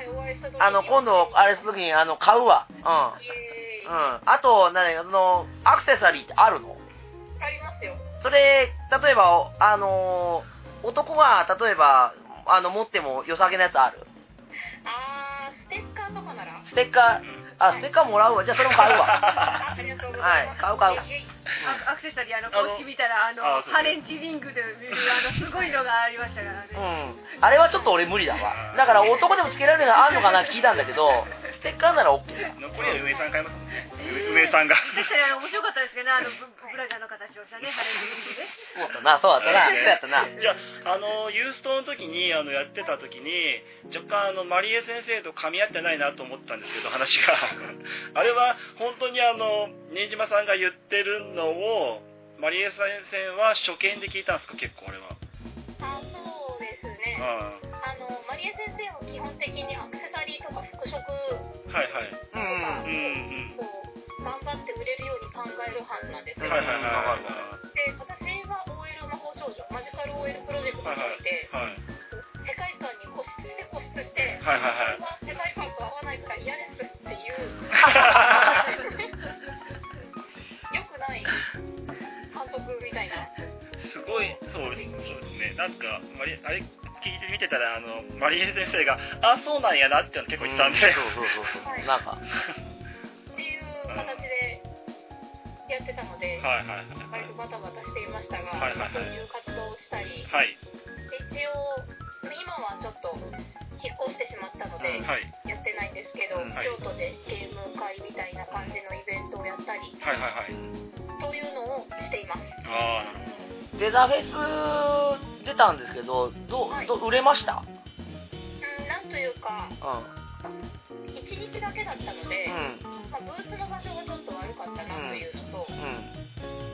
あの今度あれするときにあの買うわ。うん。うん。あと何あのアクセサリーってあるの？ ありますよ。 それ例えばあの男が例えばあの持っても良さげなやつある？ あー、ステッカーとかなら。 ステッカー、あ、ステッカーもらうわ。じゃあそれも買うわ。 ありがとうございます。 はい、買う買う。 アクセサリー、あの公式見たらあのハレンチリングであのすごいのがありましたからね。 うん。あれはちょっと俺無理だわ。だから男でもつけられるのあるのかな聞いたんだけど、ステッカーなら OK だ。 残りは梅さん買いますもんね。梅さんが。 確かにあの面白かったですけどね、あのブラジャーの形をしたね、ハレンチリングで。 そうだったな、そうだったな、そうやったな。 じゃあ、あのユーストの時にあのやってた時に若干あのマリエ先生と噛み合ってないなと思ったんですけど話があれは本当にあの新島さんが言ってるのをマリエ先生は初見で聞いたんですか？結構あれは。 あ、そうですね。あのマリエ先生も基本的にアクセサリーとか服飾はいはいとか、うんうん、こう頑張って売れるように考える班なんですよ。 はいはいはい。 で、私は オーエル 魔法少女マジカル オーエル プロジェクトにおいて、はいはい、世界観に固執して固執して、はいはいはい、世界観と合わないから嫌ですっていうよくない監督みたいな。 すごいそうですね。なんかマリあれ聞いてみてたらあのマリエ先生があそうなんやなっていうの結構言ったんで、 そうそうそうそう、はい、なんかっていう形でやってたので、はいはいはい、割とバタバタしていましたが、はいはいはい、そういう活動をしたり、はい、で一応今はちょっと引っ越してしまったので、うん、やってないんですけど、うん、京都でゲーム会みたいな感じのイベントをやったり、はいはいはい、というのをしています。ああ、なるほど。デザフェス出たんですけど、ど、はい、ど売れました？ うん、なんというか、うん、いちにちだけだったので、うん、まあ、ブースの場所がちょっと悪かったなというのと、うん、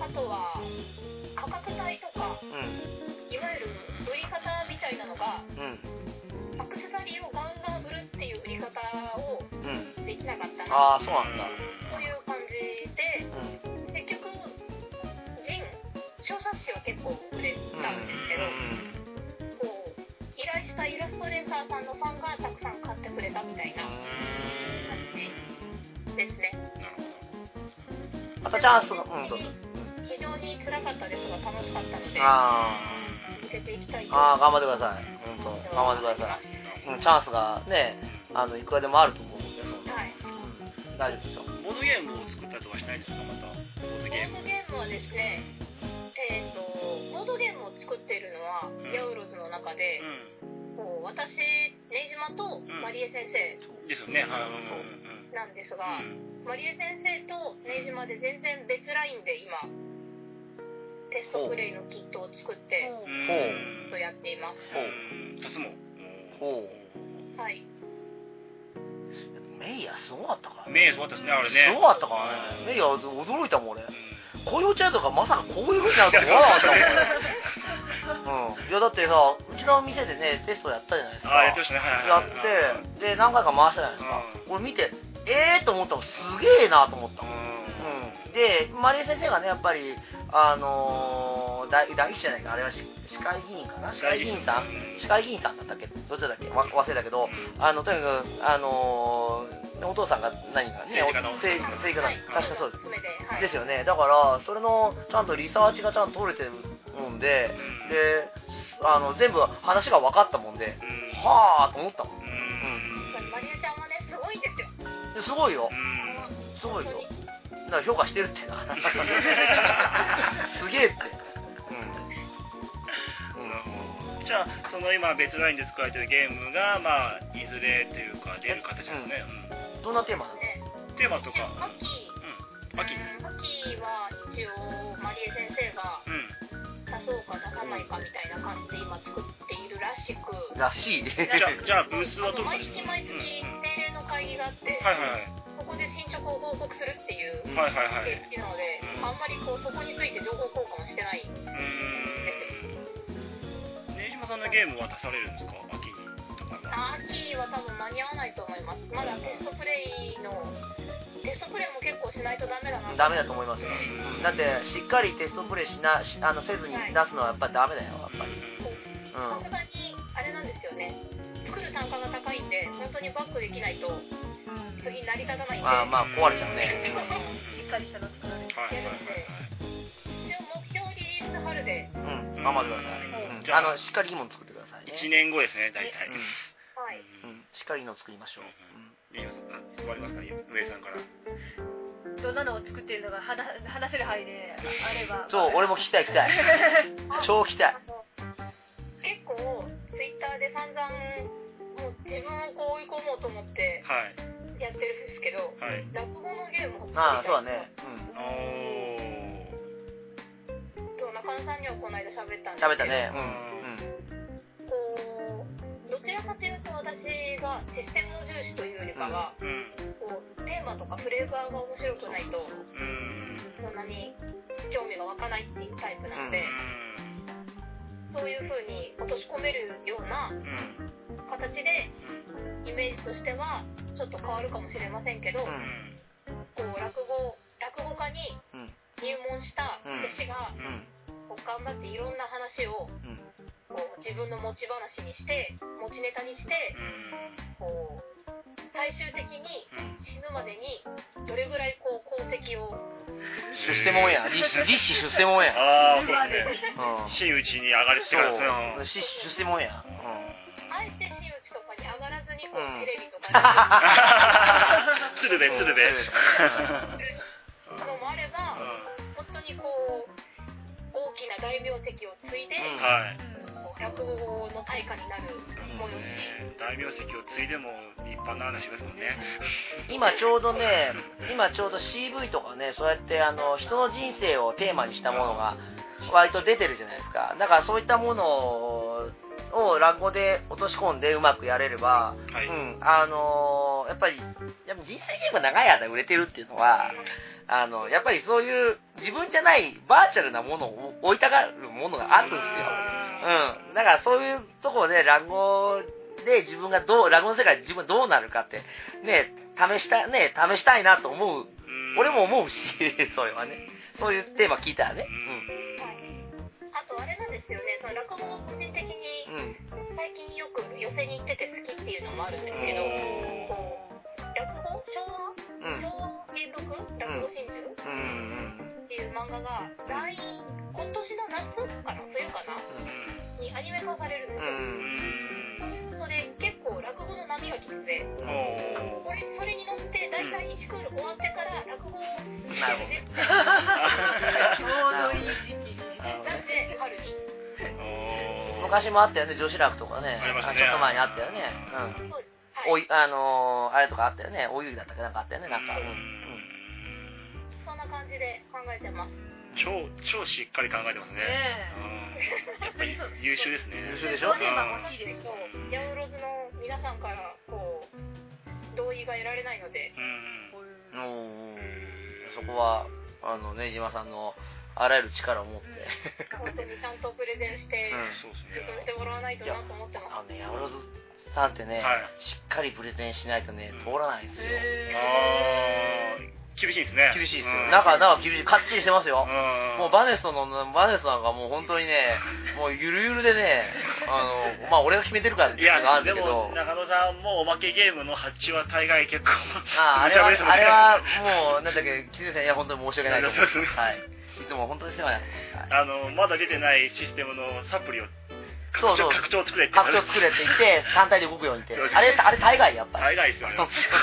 あとは価格帯とか、うん、いわゆる売り方みたいなのが、うん、アクセサリーをガンガン売るっていう売り方をできなかったな、うん、あ、そうなんだという感じで、うん、結局ジン小冊子は結構売れたんですけど、うん、こう依頼したイラストレーターさんのファンがたくさん買ってくれたみたいな感じですね。 またチャンスが、うん、どうぞ。 非常に辛かったですが楽しかったので、続けていきたいと。 ああ、頑張ってください。本当、頑張ってください。うん、チャンスがね、あのいくらでもあると思うんで、はい、うん、大丈夫ですよ。 ボードゲームを作ったりとかしないですか？またボードゲーム。 ボードゲームはですね、えーと、ボードゲームを作っているのは、うん、ヤウロズの中で、うん、こう私、ネイジマとマリエ先生、 うん、ですよね、 なんですが、うん、マリエ先生とネイジマで全然別ラインで今テストプレイのキットを作ってとやっています。 ふたつも。 はい。 メイヤすごかったからね。 メイヤすごかったですね、あれね。 すごかったからね。メイヤ驚いたもん俺。こういうお茶とかまさかこういう風になると思わなかったもん。うん。いやだってさ、うちの店でねテストやったじゃないですか。 あ、やってましたね。はいはいはい。 やってで何回か回したじゃないですか。俺見てえーと思ったもん、すげえなと思ったもん。うん。でマリエ先生がねやっぱりあのー、大大師じゃないかあれは市会議員かな市会議員さん市会議員さんだったっけどっちだっけわ忘れたけど、あのとにかくあのー、お父さんが何かね政治家の確かそうです、はい、ですよね。だからそれのちゃんとリサーチがちゃんと取れてるもんで、であの全部話が分かったもんで、はあと思ったもん。うん、 マリエちゃんはねすごいんですよ。 すごいよ、すごいよ。だから評価してるってなすげえって、 うんうん、じゃあその今別ラインで作られてるゲームがまあいずれというか出る形ですね、 うん、どんなテーマなの？ テーマとか秋、うん、秋、秋は一応マリエ先生が出そうか出さないかみたいな感じで今作っているらしくらしいじゃあ、じゃあブースはどう毎月毎月定例の会議があって、はいはいはい、ここで進捗を報告するっていう形式なので、はいはいはい、あんまりこうそこについて情報交換をしてないんですよ。 ねじまさんのゲームは出されるんですか？秋とかは。 秋は多分間に合わないと思います。まだテストプレイのテストプレイも結構しないとダメだな。 ダメだと思いますよ。だってしっかりテストプレイしなしあのせずに出すのはやっぱりダメだよやっぱり。 さすがにあれなんですよね。作る単価が高いんで本当当にバックできないと次成り立たないんで、 あまあ壊れちゃうねしっかりしたの作られる。 はいはいはい。 一応目標リリース春で、 うん、頑張ってください。うん、じゃあ、あのしっかりいいもの作ってくださいね。 いちねんごですね、大体。 うん、はい、 うん、しっかりいいの作りましょう。 いいよ、質問ありますか、上さんから。 どんなのを作ってるのが話話せる範囲であれば。 そう、俺も聞きたい聞きたい。超聞きたい。 結構ツイッターで散々もう自分をこう追い込もうと思ってやってるんですけど、はい、落語のゲームを作りたい。 ああ、そうだね。うん。 そう、中野さんにはこの間喋ったんですけど。 喋ったね。うん。 こうどちらかというと私がシステム重視というよりかは、うん、こうテーマとかフレーバーが面白くないと、うん、そんなに興味が湧かないっていうタイプなので、うん、そういう風に落とし込めるような形でイメージとしてはちょっと変わるかもしれませんけど、うん、こう落語落語家に入門した弟子が、こう頑張っていろんな話を、うんこう自分の持ち話にして持ちネタにして、こう最終的に死ぬまでにどれぐらいこう功績を出世もんや立志立志出世もんやああそうですね、うん、真打ちに上がるってからですね出世もんや、うん、 あえて真打ちとかに上がらずにこう、うん、テレビとかに鶴瓶鶴瓶のもあれば、うん、本当にこう大きな大名跡を継いで、うんはい落語の大家になるもよし、 大名跡を継いでも立派な話ですもんね。 今ちょうどね今ちょうど シーブイ とかねそうやってあの人の人生をテーマにしたものが割と出てるじゃないですか。だからそういったものを落語で落とし込んでうまくやれれば、はいうん、あのやっぱりやっぱ人生ゲームが長い間売れてるっていうのはあのやっぱりそういう自分じゃないバーチャルなものを置いたがるものがあるんですよ。うん、だからそういうところで落語で自分がどう落語の世界で自分がどうなるかってね試したね試したいなと思う俺も思うしそれはねそういうテーマ聞いたらね、 うん、あとあれなんですよねその落語を個人的に最近よく寄せに行ってて好きっていうのもあるんですけど、こう落語昭和、うん、昭和芸録落語真珠、うん、っていう漫画が来今年の夏かな冬かな、うん、にアニメ化されるんですよ。うん、それ結構落語の波が来てて、それそれに乗って大体いちクール終わってから落語をしてるねってちょうどいい時期なんで春に昔もあったよね女子楽とかね、ねちょっと前にあったよね、うん、そうです、はい、おいあのー、あれとかあったよねお湯だったかなんかあったよねなんか、うんうん、 そんな感じで考えてます。 超超しっかり考えてますね。やっぱり優秀ですね。 優秀でしょ。 そういえば欲しいです。ヤオロズの皆さんからこう同意が得られないので、 うん、そこはあのね島さんのあらゆる力を持って、 うん、本当にちゃんとプレゼンして進めてもらわないとなと思ってます。 あのねヤオロズさんってね、はい、しっかりプレゼンしないとね通らないんですよ。 ああ。厳しいですね。 厳しいですよ。中、中厳しい。かっちりしてますよ。もうバネストの、バネストなんかもう本当にね、もうゆるゆるでね、あの、まあ俺が決めてるからっていうのがあるんだけど。いや、でも中野さんもおまけゲームの発注は大概結構、 ああ、あれは、あれはもう、なんだっけ、キズさん、いや、本当に申し訳ないと思います。はい。いつも本当に世話になってます。 あの、まだ出てないシステムのサプリを、 そうそう。 拡張作れって拡張作れって言って、単体で動くようにって。あれ、あれ大概やっぱり。 大概ですよね。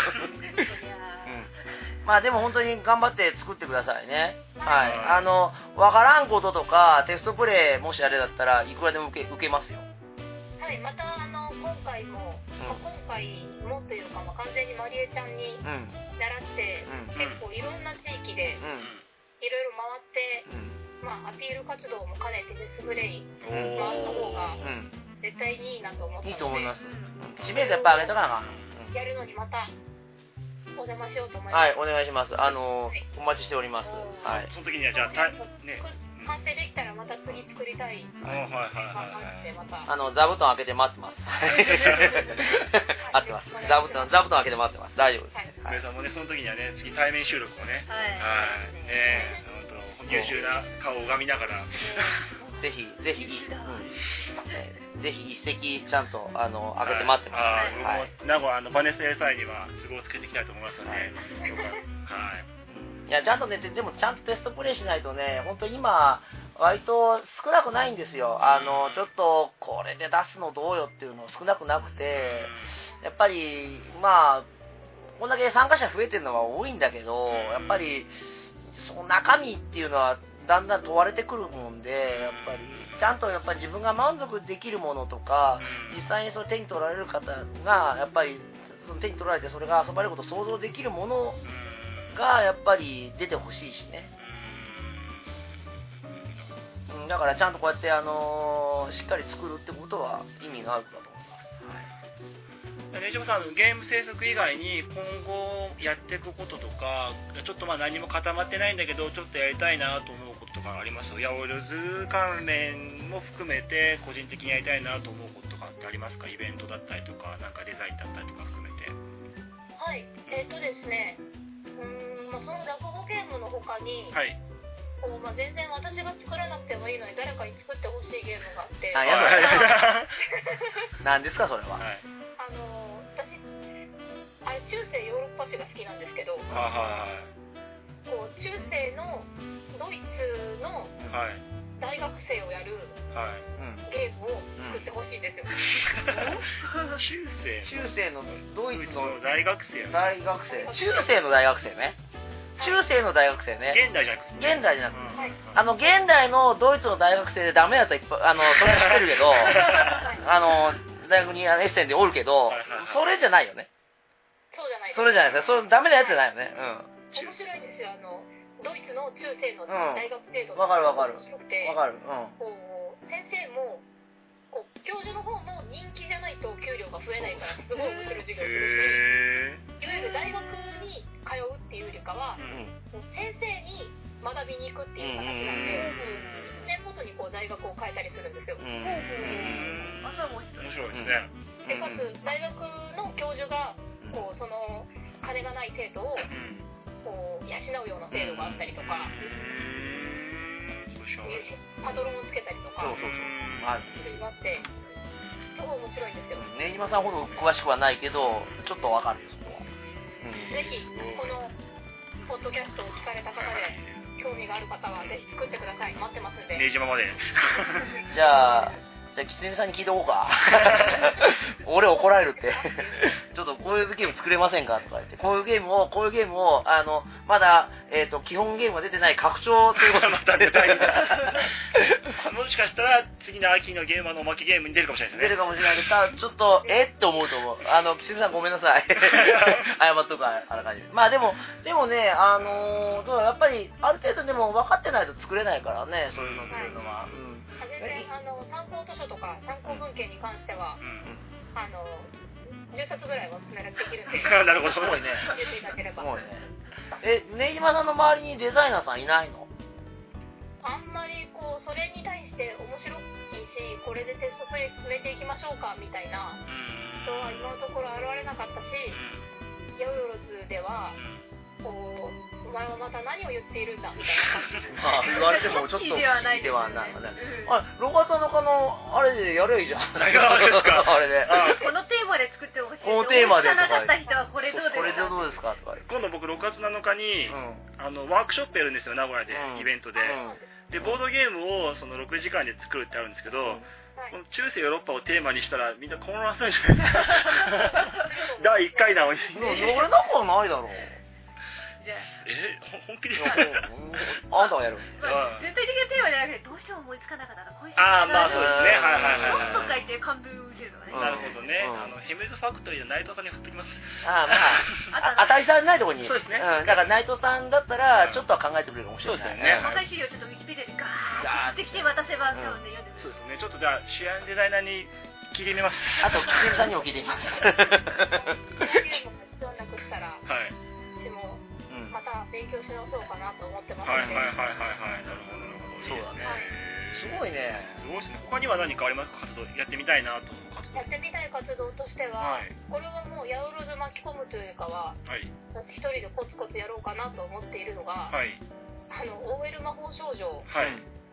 まあでも本当に頑張って作ってくださいね。はい。あの、わからんこととか、テストプレイもしあれだったらいくらでも受け、受けますよ。 はい、またあの、今回も、うんまあ、今回もというか、まあ、完全にまりえちゃんに習って、うん、結構いろんな地域で、いろいろ回って、うん、まあアピール活動も兼ねてデスプレイ回った方が、絶対にいいなと思ったので。いいと思います。知名度やっぱ上げとかなあかん。 やるのにまた、お邪魔しようと思います。 はい、お願いします。あの、はい、お待ちしております。はい。 その時にはじゃあ、たね、完成できたらまた次作りたい。はいはいはいはい。あの座布団開けて待ってます。待ってます。座布団座布団開けて待ってます。大丈夫です。 皆さんもねその時にはね次対面収録をね、はい。ね、本当優秀な顔を拝みながら。 ぜひぜひ、うん、ぜぜひ一席ちゃんとあの上げて待ってます。 はい。はい、名古屋のバネスエーサイには都合をつけていきたいと思いますので、はい。はい、 いやちゃんとねでもちゃんとテストプレイしないとね本当に今割と少なくないんですよ。あのちょっとこれで出すのどうよっていうの少なくなくて、やっぱりまあこんだけ参加者増えてるのは多いんだけど、やっぱりその中身っていうのはだんだん問われてくるもんで、やっぱりちゃんとやっぱり自分が満足できるものとか、実際にそれ手に取られる方がやっぱりその手に取られてそれが遊ばれることを想像できるものがやっぱり出てほしいしね。だからちゃんとこうやって、あのー、しっかり作るってことは意味があるんだと思います。 ねじまさん、ゲーム制作以外に今後やっていくこととか、ちょっとまあ何も固まってないんだけどちょっとやりたいなと思うこととかあります？ヤオルズ関連も含めて個人的にやりたいなと思うこととかってありますか？イベントだったりとか、なんかデザインだったりとか含めて。 はい、えっとですね、うーん、まあ、その落語ゲームの他に、はい、こうまあ、全然私が作らなくてもいいのに誰かに作ってほしいゲームがあって。 あ、やだ。何ですかそれは？はい、 あの私あれ中世ヨーロッパ史が好きなんですけど、 はい、 こう中世のドイツの大学生をやるゲームを作ってほしいんですよ。 中世中世のドイツの大学生大学生中世の大学生ね。中世の大学生ね。 現代じゃなくて、 現代じゃなくて、はい、あの現代のドイツの大学生でダメなやつはいっぱい、あのそれは知ってるけど、あの大学にエッセンでおるけど、それじゃないよね。 そうじゃない。 それじゃないです。それダメなやつじゃないよね。うん。 面白いんですよ。あのドイツの中世の大学生とわかるわかる。 面白くて、 わかる。うん。 こう先生もこう教授の方も人気じゃないと給料が増えないからすごい面白い授業をするし、いわゆる大学に通うっていうよりかは、うん、先生に学びに行くっていう形なんで、いちねんごとにこう大学を変えたりするんですよ。 あ、それも面白いですね。 でかつ大学の教授がこうその金がない生徒をこう養うような制度があったりとか、パトロンをつけたりとか、 そうそうそう、 あるあって、すごい面白いんですよ。 ねじまさんほど詳しくはないけど、ちょっとわかるよ、そこは。 ぜひこのポッドキャストを聞かれた方で興味がある方はぜひ作ってください。待ってますんで。 ねじままで。 じゃあ。じゃあ、キツネさんに聞いておこうか。俺怒られるって。ちょっとこういうゲーム作れませんかとか言って、こういうゲームを、こういうゲームを、あの、まだ、えっと、基本ゲームが出てない拡張ということまた出たい。 もしかしたら、次の秋のゲームのおまけゲームに出るかもしれないですね。 出るかもしれないけど、ただちょっと、えって思うと思う。あの、キツネさんごめんなさい。謝っとくあらかじめ。まあでも、でもね、あのー、やっぱり、ある程度でも分かってないと作れないからね、そういうのっていうのは。うん。 全然あの参考図書とか参考文献に関しては、うん、あのじゅっさつぐらいはおすすめできるんで。 なるほど、すごいね。 言っていただければ。 すごいね。え、ねじまさんの周りにデザイナーさんいないの？ あんまりこうそれに対して面白いし、これでテストプレイ進めていきましょうかみたいな人は今のところ現れなかったし、ヤオロズではこう。お前はまた何を言っているんだみたいな感じ。 まあ言われてもちょっと不思議ではないよね。あれ、ロガさんのこのあれでやればいいじゃん。あれで。 このテーマで作ってほしい。 このテーマでとか。なかった人はこれどうですか。 これでどうですかとか。 今度僕ろくがつなのかにあのワークショップやるんですよ、名古屋でイベントで。でボードゲームをそのろくじかんで作るってあるんですけど。この中世ヨーロッパをテーマにしたらみんな混乱するんじゃないですか。だいいっかいなのに。 俺なんかないだろう。 え、本気であんたがやる。 全体的なテーマじゃなくて、どうしても思いつかなかったら、こういう。 ああ、まあそうですね。はいはいはい。 もっと書いて感動受けるとかね。 なるほどね。あのヘムズファクトリーの内藤さんに振っときます。 ああ、まあ、当たり障りないところに。 そうですね。 だから内藤さんだったら、ちょっとは考えてくれるかもしれない。 そうですね。 細かい資料ちょっとウィキペディアでガーッてきて渡せば、今日で読んでくる。 そうですね。ちょっとじゃあ、主演デザイナーに聞いてみます。 あと、キツネさんにも聞いてみます。 こういうのも必要なくしたら、はい。私も。また勉強し直そうかなと思ってますので。 はいはいはいはいはい。なるほどなるほど。 そうだね。すごいね。 すごいですね。他には何かありますか？活動やってみたいなと思う活動。 やってみたい活動としては、はい、これはもうヤオロズ巻き込むというかは、はい、私一人でコツコツやろうかなと思っているのが、はい、あの オーエル 魔法少女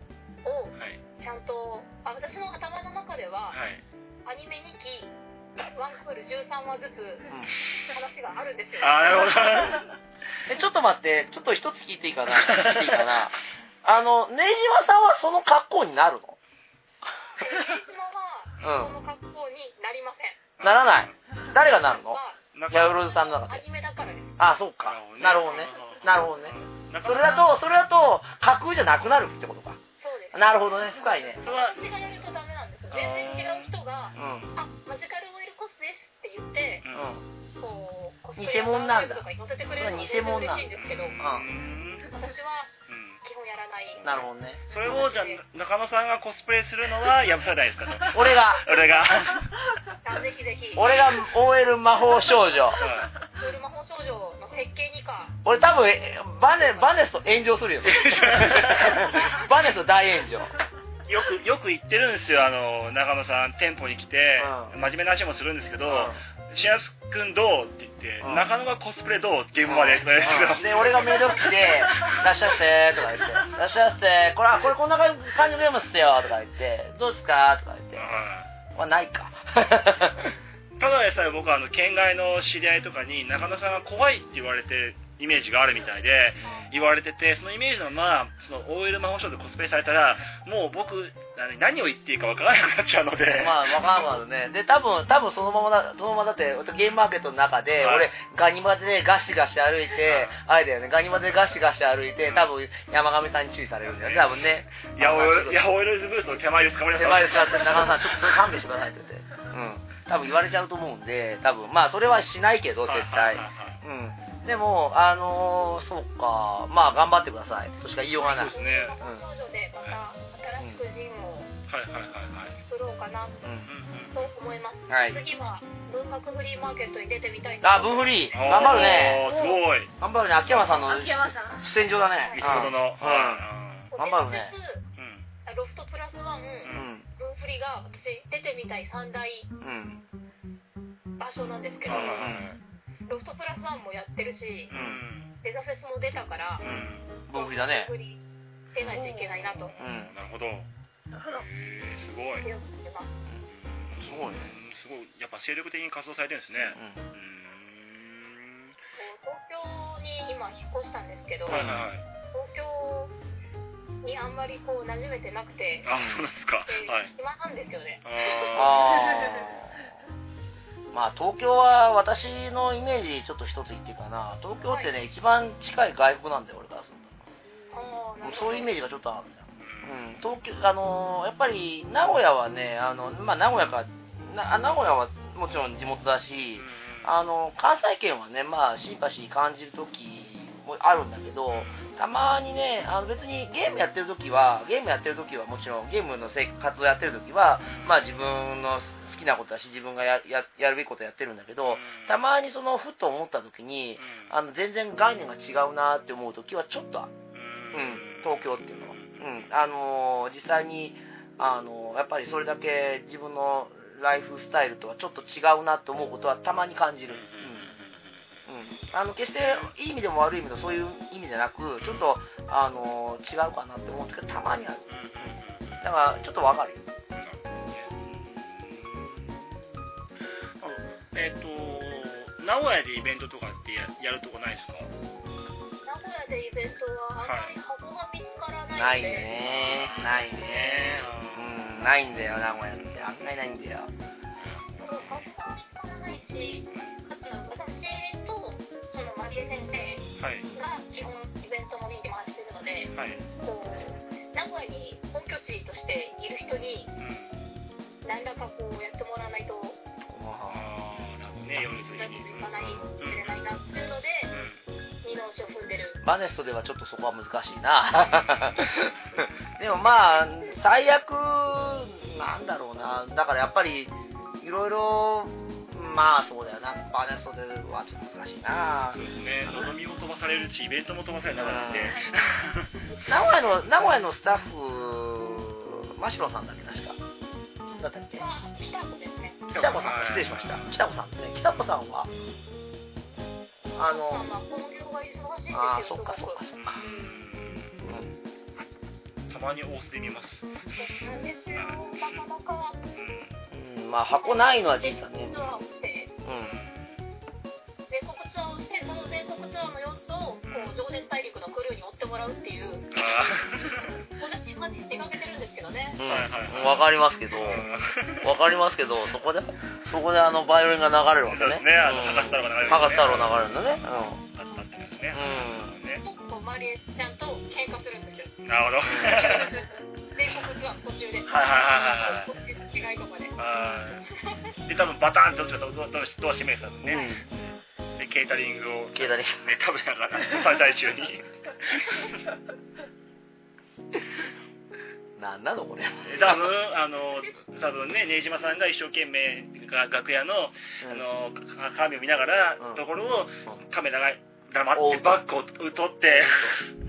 をちゃんと、あ、私の頭の中では、はい、アニメにきワンクールじゅうさんわずつ話があるんですよ。 あ、なるほど。 え、ちょっと待って、ちょっと一つ聞いていいかな聞いていいかなあの、ねじまさんはその格好になるの？ ねじまはその格好になりません。 うん、ならない。誰がなるの？ヤウロズさんの中で。 アニメだからです。 あ、そうか。なるほどね。なるほどね。それだと、それだと、架空じゃなくなるってことか。 そうです。 なるほどね。深いね。 それは私がやるとダメなんですよ。全然違う人が、うん、あ、マジカルオイルコスですって言って、うん、こう、コスプレ偽物なんだ。 とか載せてくれるのが全然嬉しいんですけど、うん、私は、基本やらない。 なるほどね。 それをじゃあ中野さんがコスプレするのはやぶさないですかと。 俺が俺がぜひぜひ。 俺が オーエル 魔法少女。オーエル 魔法少女の設計にか。 俺多分バネバネスと炎上するよ。バネスと大炎上。 よくよく言ってるんですよ、あの中野さん店舗に来て、うん、真面目な話もするんですけど。うんしやすくんどうって言って、うん、中野がコスプレどうって現場で、 うんうん、で俺がメイド服で「いらっしゃって」とか言って「いらっしゃってこれこれこんな感じのゲームっすよ」とか言って「どうですか?」とか言って、うん、まあないかただでさえ僕はあの県外の知り合いとかに中野さんが怖いって言われてイメージがあるみたいで言われてて、そのイメージのままその オーエル 魔法少女でコスプレされたらもう僕何を言っていいか分からなくなっちゃうので、 まあ分からんわね。で多分多分そのままだそのままだってゲームマーケットの中で、はい、俺ガニ股でガシガシ歩いて、はい、あれだよね、ガニ股でガシガシ歩いて多分山上さんに注意されるんだよね多分ね。 いや オーエル ブースの手前で捕まります。 手前で使って中野さんちょっとそれ勘弁してくださいって言って、うん多分言われちゃうと思うんで、多分まあそれはしないけど絶対、うんでも、あのー、そうか、まあ頑張ってくださいとしか言いようがない。 そうですね。 魔法少女でまた新しくジムを作ろうかなと思います。はい、次は文学フリーマーケットに出てみたいと思います。 あ、文フリー頑張るね。 すごい。 頑張るね。秋山さんの主戦場だね。 いつもの。 頑張るね。 ロフトプラスワン、文フリが私出てみたい三大場所なんですけど。ロフトプラスワンもやってるし、うん、デザフェスも出たから、うん、 ボンフリだね。 ボンフリ出ないといけないなと。うん、 なるほど。なるほど。へえ、すごい。すごいね。すごい。やっぱ精力的に活動されてるんですね。うん。うん東京に今引っ越したんですけど、はいはいはい、東京にあんまりこう馴染めてなくて、 あ、そうなんですか。 はい。暇なんですよね。 ああ。まあ東京は私のイメージちょっと一つ言っていいかな。東京ってね、はい、一番近い外国なんだよ俺からすると。そういうイメージがちょっとあるんだよ。うん、東京あのー、やっぱり名古屋はね、あのまあ名古屋かな名古屋はもちろん地元だし、あの関西圏はねまあシンパシー感じる時もあるんだけど、たまにねあの別にゲームやってる時はゲームやってる時はもちろんゲームの生活をやってる時はまあ自分の好きなことだし自分が や, や, やるべきことやってるんだけど、たまにそのふと思った時にあの全然概念が違うなって思う時はちょっとある、うん、東京っていうのは、うんあのー、実際に、あのー、やっぱりそれだけ自分のライフスタイルとはちょっと違うなと思うことはたまに感じる、うんうん、あの決していい意味でも悪い意味でもそういう意味じゃなくちょっと、あのー、違うかなって思う時はたまにある、だからちょっとわかるよ。 えっ、ー、と名古屋でイベントとかって や, やるとこないですか？ 名古屋でイベントはあんまり箱が見つからないんで、ないねないね、うん、ないんだよ名古屋って案外ないんだよ。 箱が見つからないし、かつ私とそのマリエ先生が基本イベントのリーで回してるので、はい、こう名古屋に本拠地としている人に何らかこうやってもらわないと。 ね、夜に行かないといけないなっていうので、二の足を踏んでる。 バネストではちょっとそこは難しいな。でもまあ最悪なんだろうな。だからやっぱりいろいろまあそうだよな。バネストではちょっと難しいな。 そうですね。望みも飛ばされるし、イベントも飛ばされながらで。 名古屋の名古屋のスタッフ真城さんだっけ確か。だったっけ？ 北子ですね。 北子さん、失礼しました。北子さんですね。北子さんはあのまあ本業が忙しいんですよ。 ああ、そっかそっかそっか。 たまに大須で見ます。 そうなんですよ、なかなか。 うん、まあ箱ないのは事実だね。 ツアーをして、うん、全国ツアーをして、その全国ツアーの様子をこう情熱大陸のクルーに追ってもらうっていう。私今出かけてるんですけどね。 うん、わかりますけど、わかりますけど、そこでそこであのバイオリンが流れるわけね。 そうですね、あの博士太郎が流れる、ね。 博士太郎流れるんだね。 うん。あったってですね。 うん。ちょっとマリエちゃんと喧嘩するんですよ。 なるほど。 全国ツアー途中で。 はいはいはいはい。 違いとかで。 はい。で多分バターンとどっちかとどうドア閉めてたんでね。うん、でケータリングをケータリングね食べながら滞在中に。 なんなのこれ。 多分あの多分ね根島さんが一生懸命が楽屋の、うん、あの鏡を見ながら、うん、ところを、うん、カメラが黙ってバッグを取って、うん、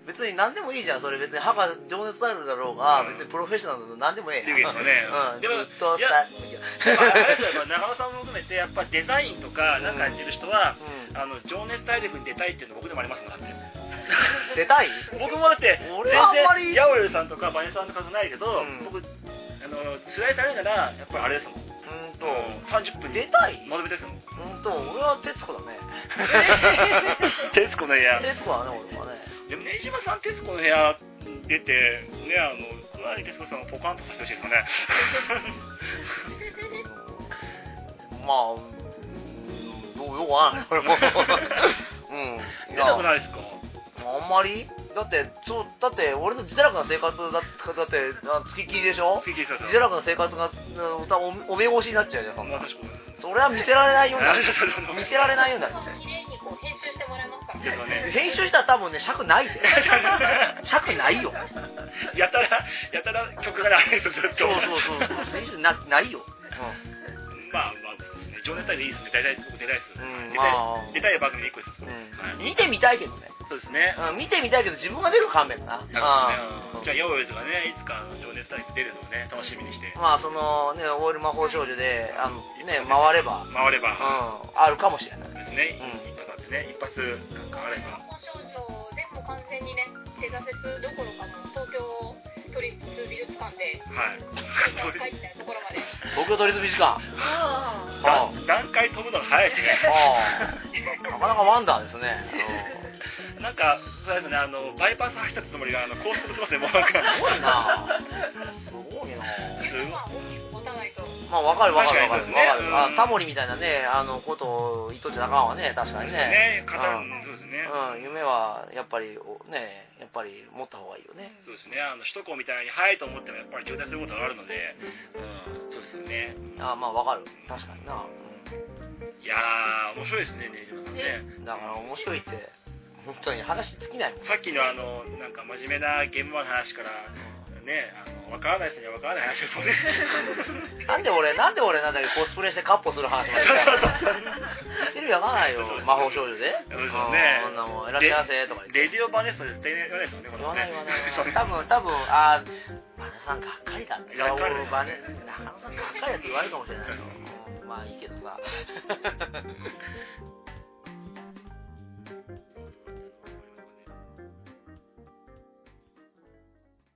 別に何でもいいじゃん。それ別に歯が情熱タイルだろうが、うん、別にプロフェッショナルだと何でもいい。 っていうですよね。 うん、でもずっといやでもあれですよ、長尾さんも含めてやっぱデザインとかなんかやってる人は、うん、あの情熱大陸に出たいっていうの僕でもありますもんだって。 出たい？ 僕もだって俺はあんまりヤオヨさんとかバネさんの数ないけど、うん、僕あのスライされるならやっぱりあれですもん。 うんとさんじゅっぷん出たい？ 窓辺ですもん。 うんと俺は徹子だね。 徹子の部屋。 徹子はね俺はね。 でもねじまさん徹子の部屋出てねあの桑原徹子さんをポカンとさせてほしいですよね。 まあどうよくわからないそれも。うん。 出たくないですか？ あんまりだってそうだって俺の自堕落な生活だだって月切りでしょ。 月切りですよ。 自堕落な生活がお目越しになっちゃうじゃんそんな。 まあ、 それは見せられないようになる。見せられないようになる。 綺麗にこう編集してもらいますからね。編集したら多分ね尺ないで。尺ないよ。 やたらやたら曲が流れるとずっと。 そうそうそうそう編集なないよ。うん。 まあまあ情熱大陸いいですね。大体僕出たいです。 うん、まあ、 出たい番組でいっこです、うんはい。見てみたいけどね。 そうですね。 うん、見てみたいけど自分が出る勘弁だな。 ああ。じゃあヤオヨズがねいつか情熱大陸出るのをね楽しみにして。 まあそのねオイル魔法少女であのね回れば回れば、 うん、あるかもしれない。 ですね。うん、一発ね一発なんかあれば。 魔法少女でも完全にね手挫折どころかも東京都立美術館で、はい、書いてたところまで。 東京都立美術館。 段階飛ぶのが早いですね。 なかなかワンダーですね。 なんかそうですねあのバイパス走ったつもりがあの高速飛ばせもうなんかすごいな。すごいな。 すごい。持たないと。 まあわかるわかるわかるわかる。あタモリみたいなねあのことを言っとっちゃあかんわね確かにね。 ねそうですね。 うん夢はやっぱりねやっぱり持った方がいいよね。 そうですねあの首都高みたいに速いと思ってもやっぱり渋滞することがあるので、うんそうですよね。 あまあわかる確かにな。 いやー面白いですねねじまさんね。 だから面白いって本当に話尽きないもん。 さっきのあのなんか真面目な現場の話からねあの分からない人には分からない話ですもんね。 なんで俺なんで俺なんだけどコスプレしてカッポする話までした言ってるやばないよ魔法少女で。 そうですよね。 そんなもんいらっしゃいませとかレディオバネストで絶対言わないですよね。 言わない言わない多分多分あバネさんがっかりだってバネ中野さんがっかりだって言われるかもしれないけどまあいいけどさ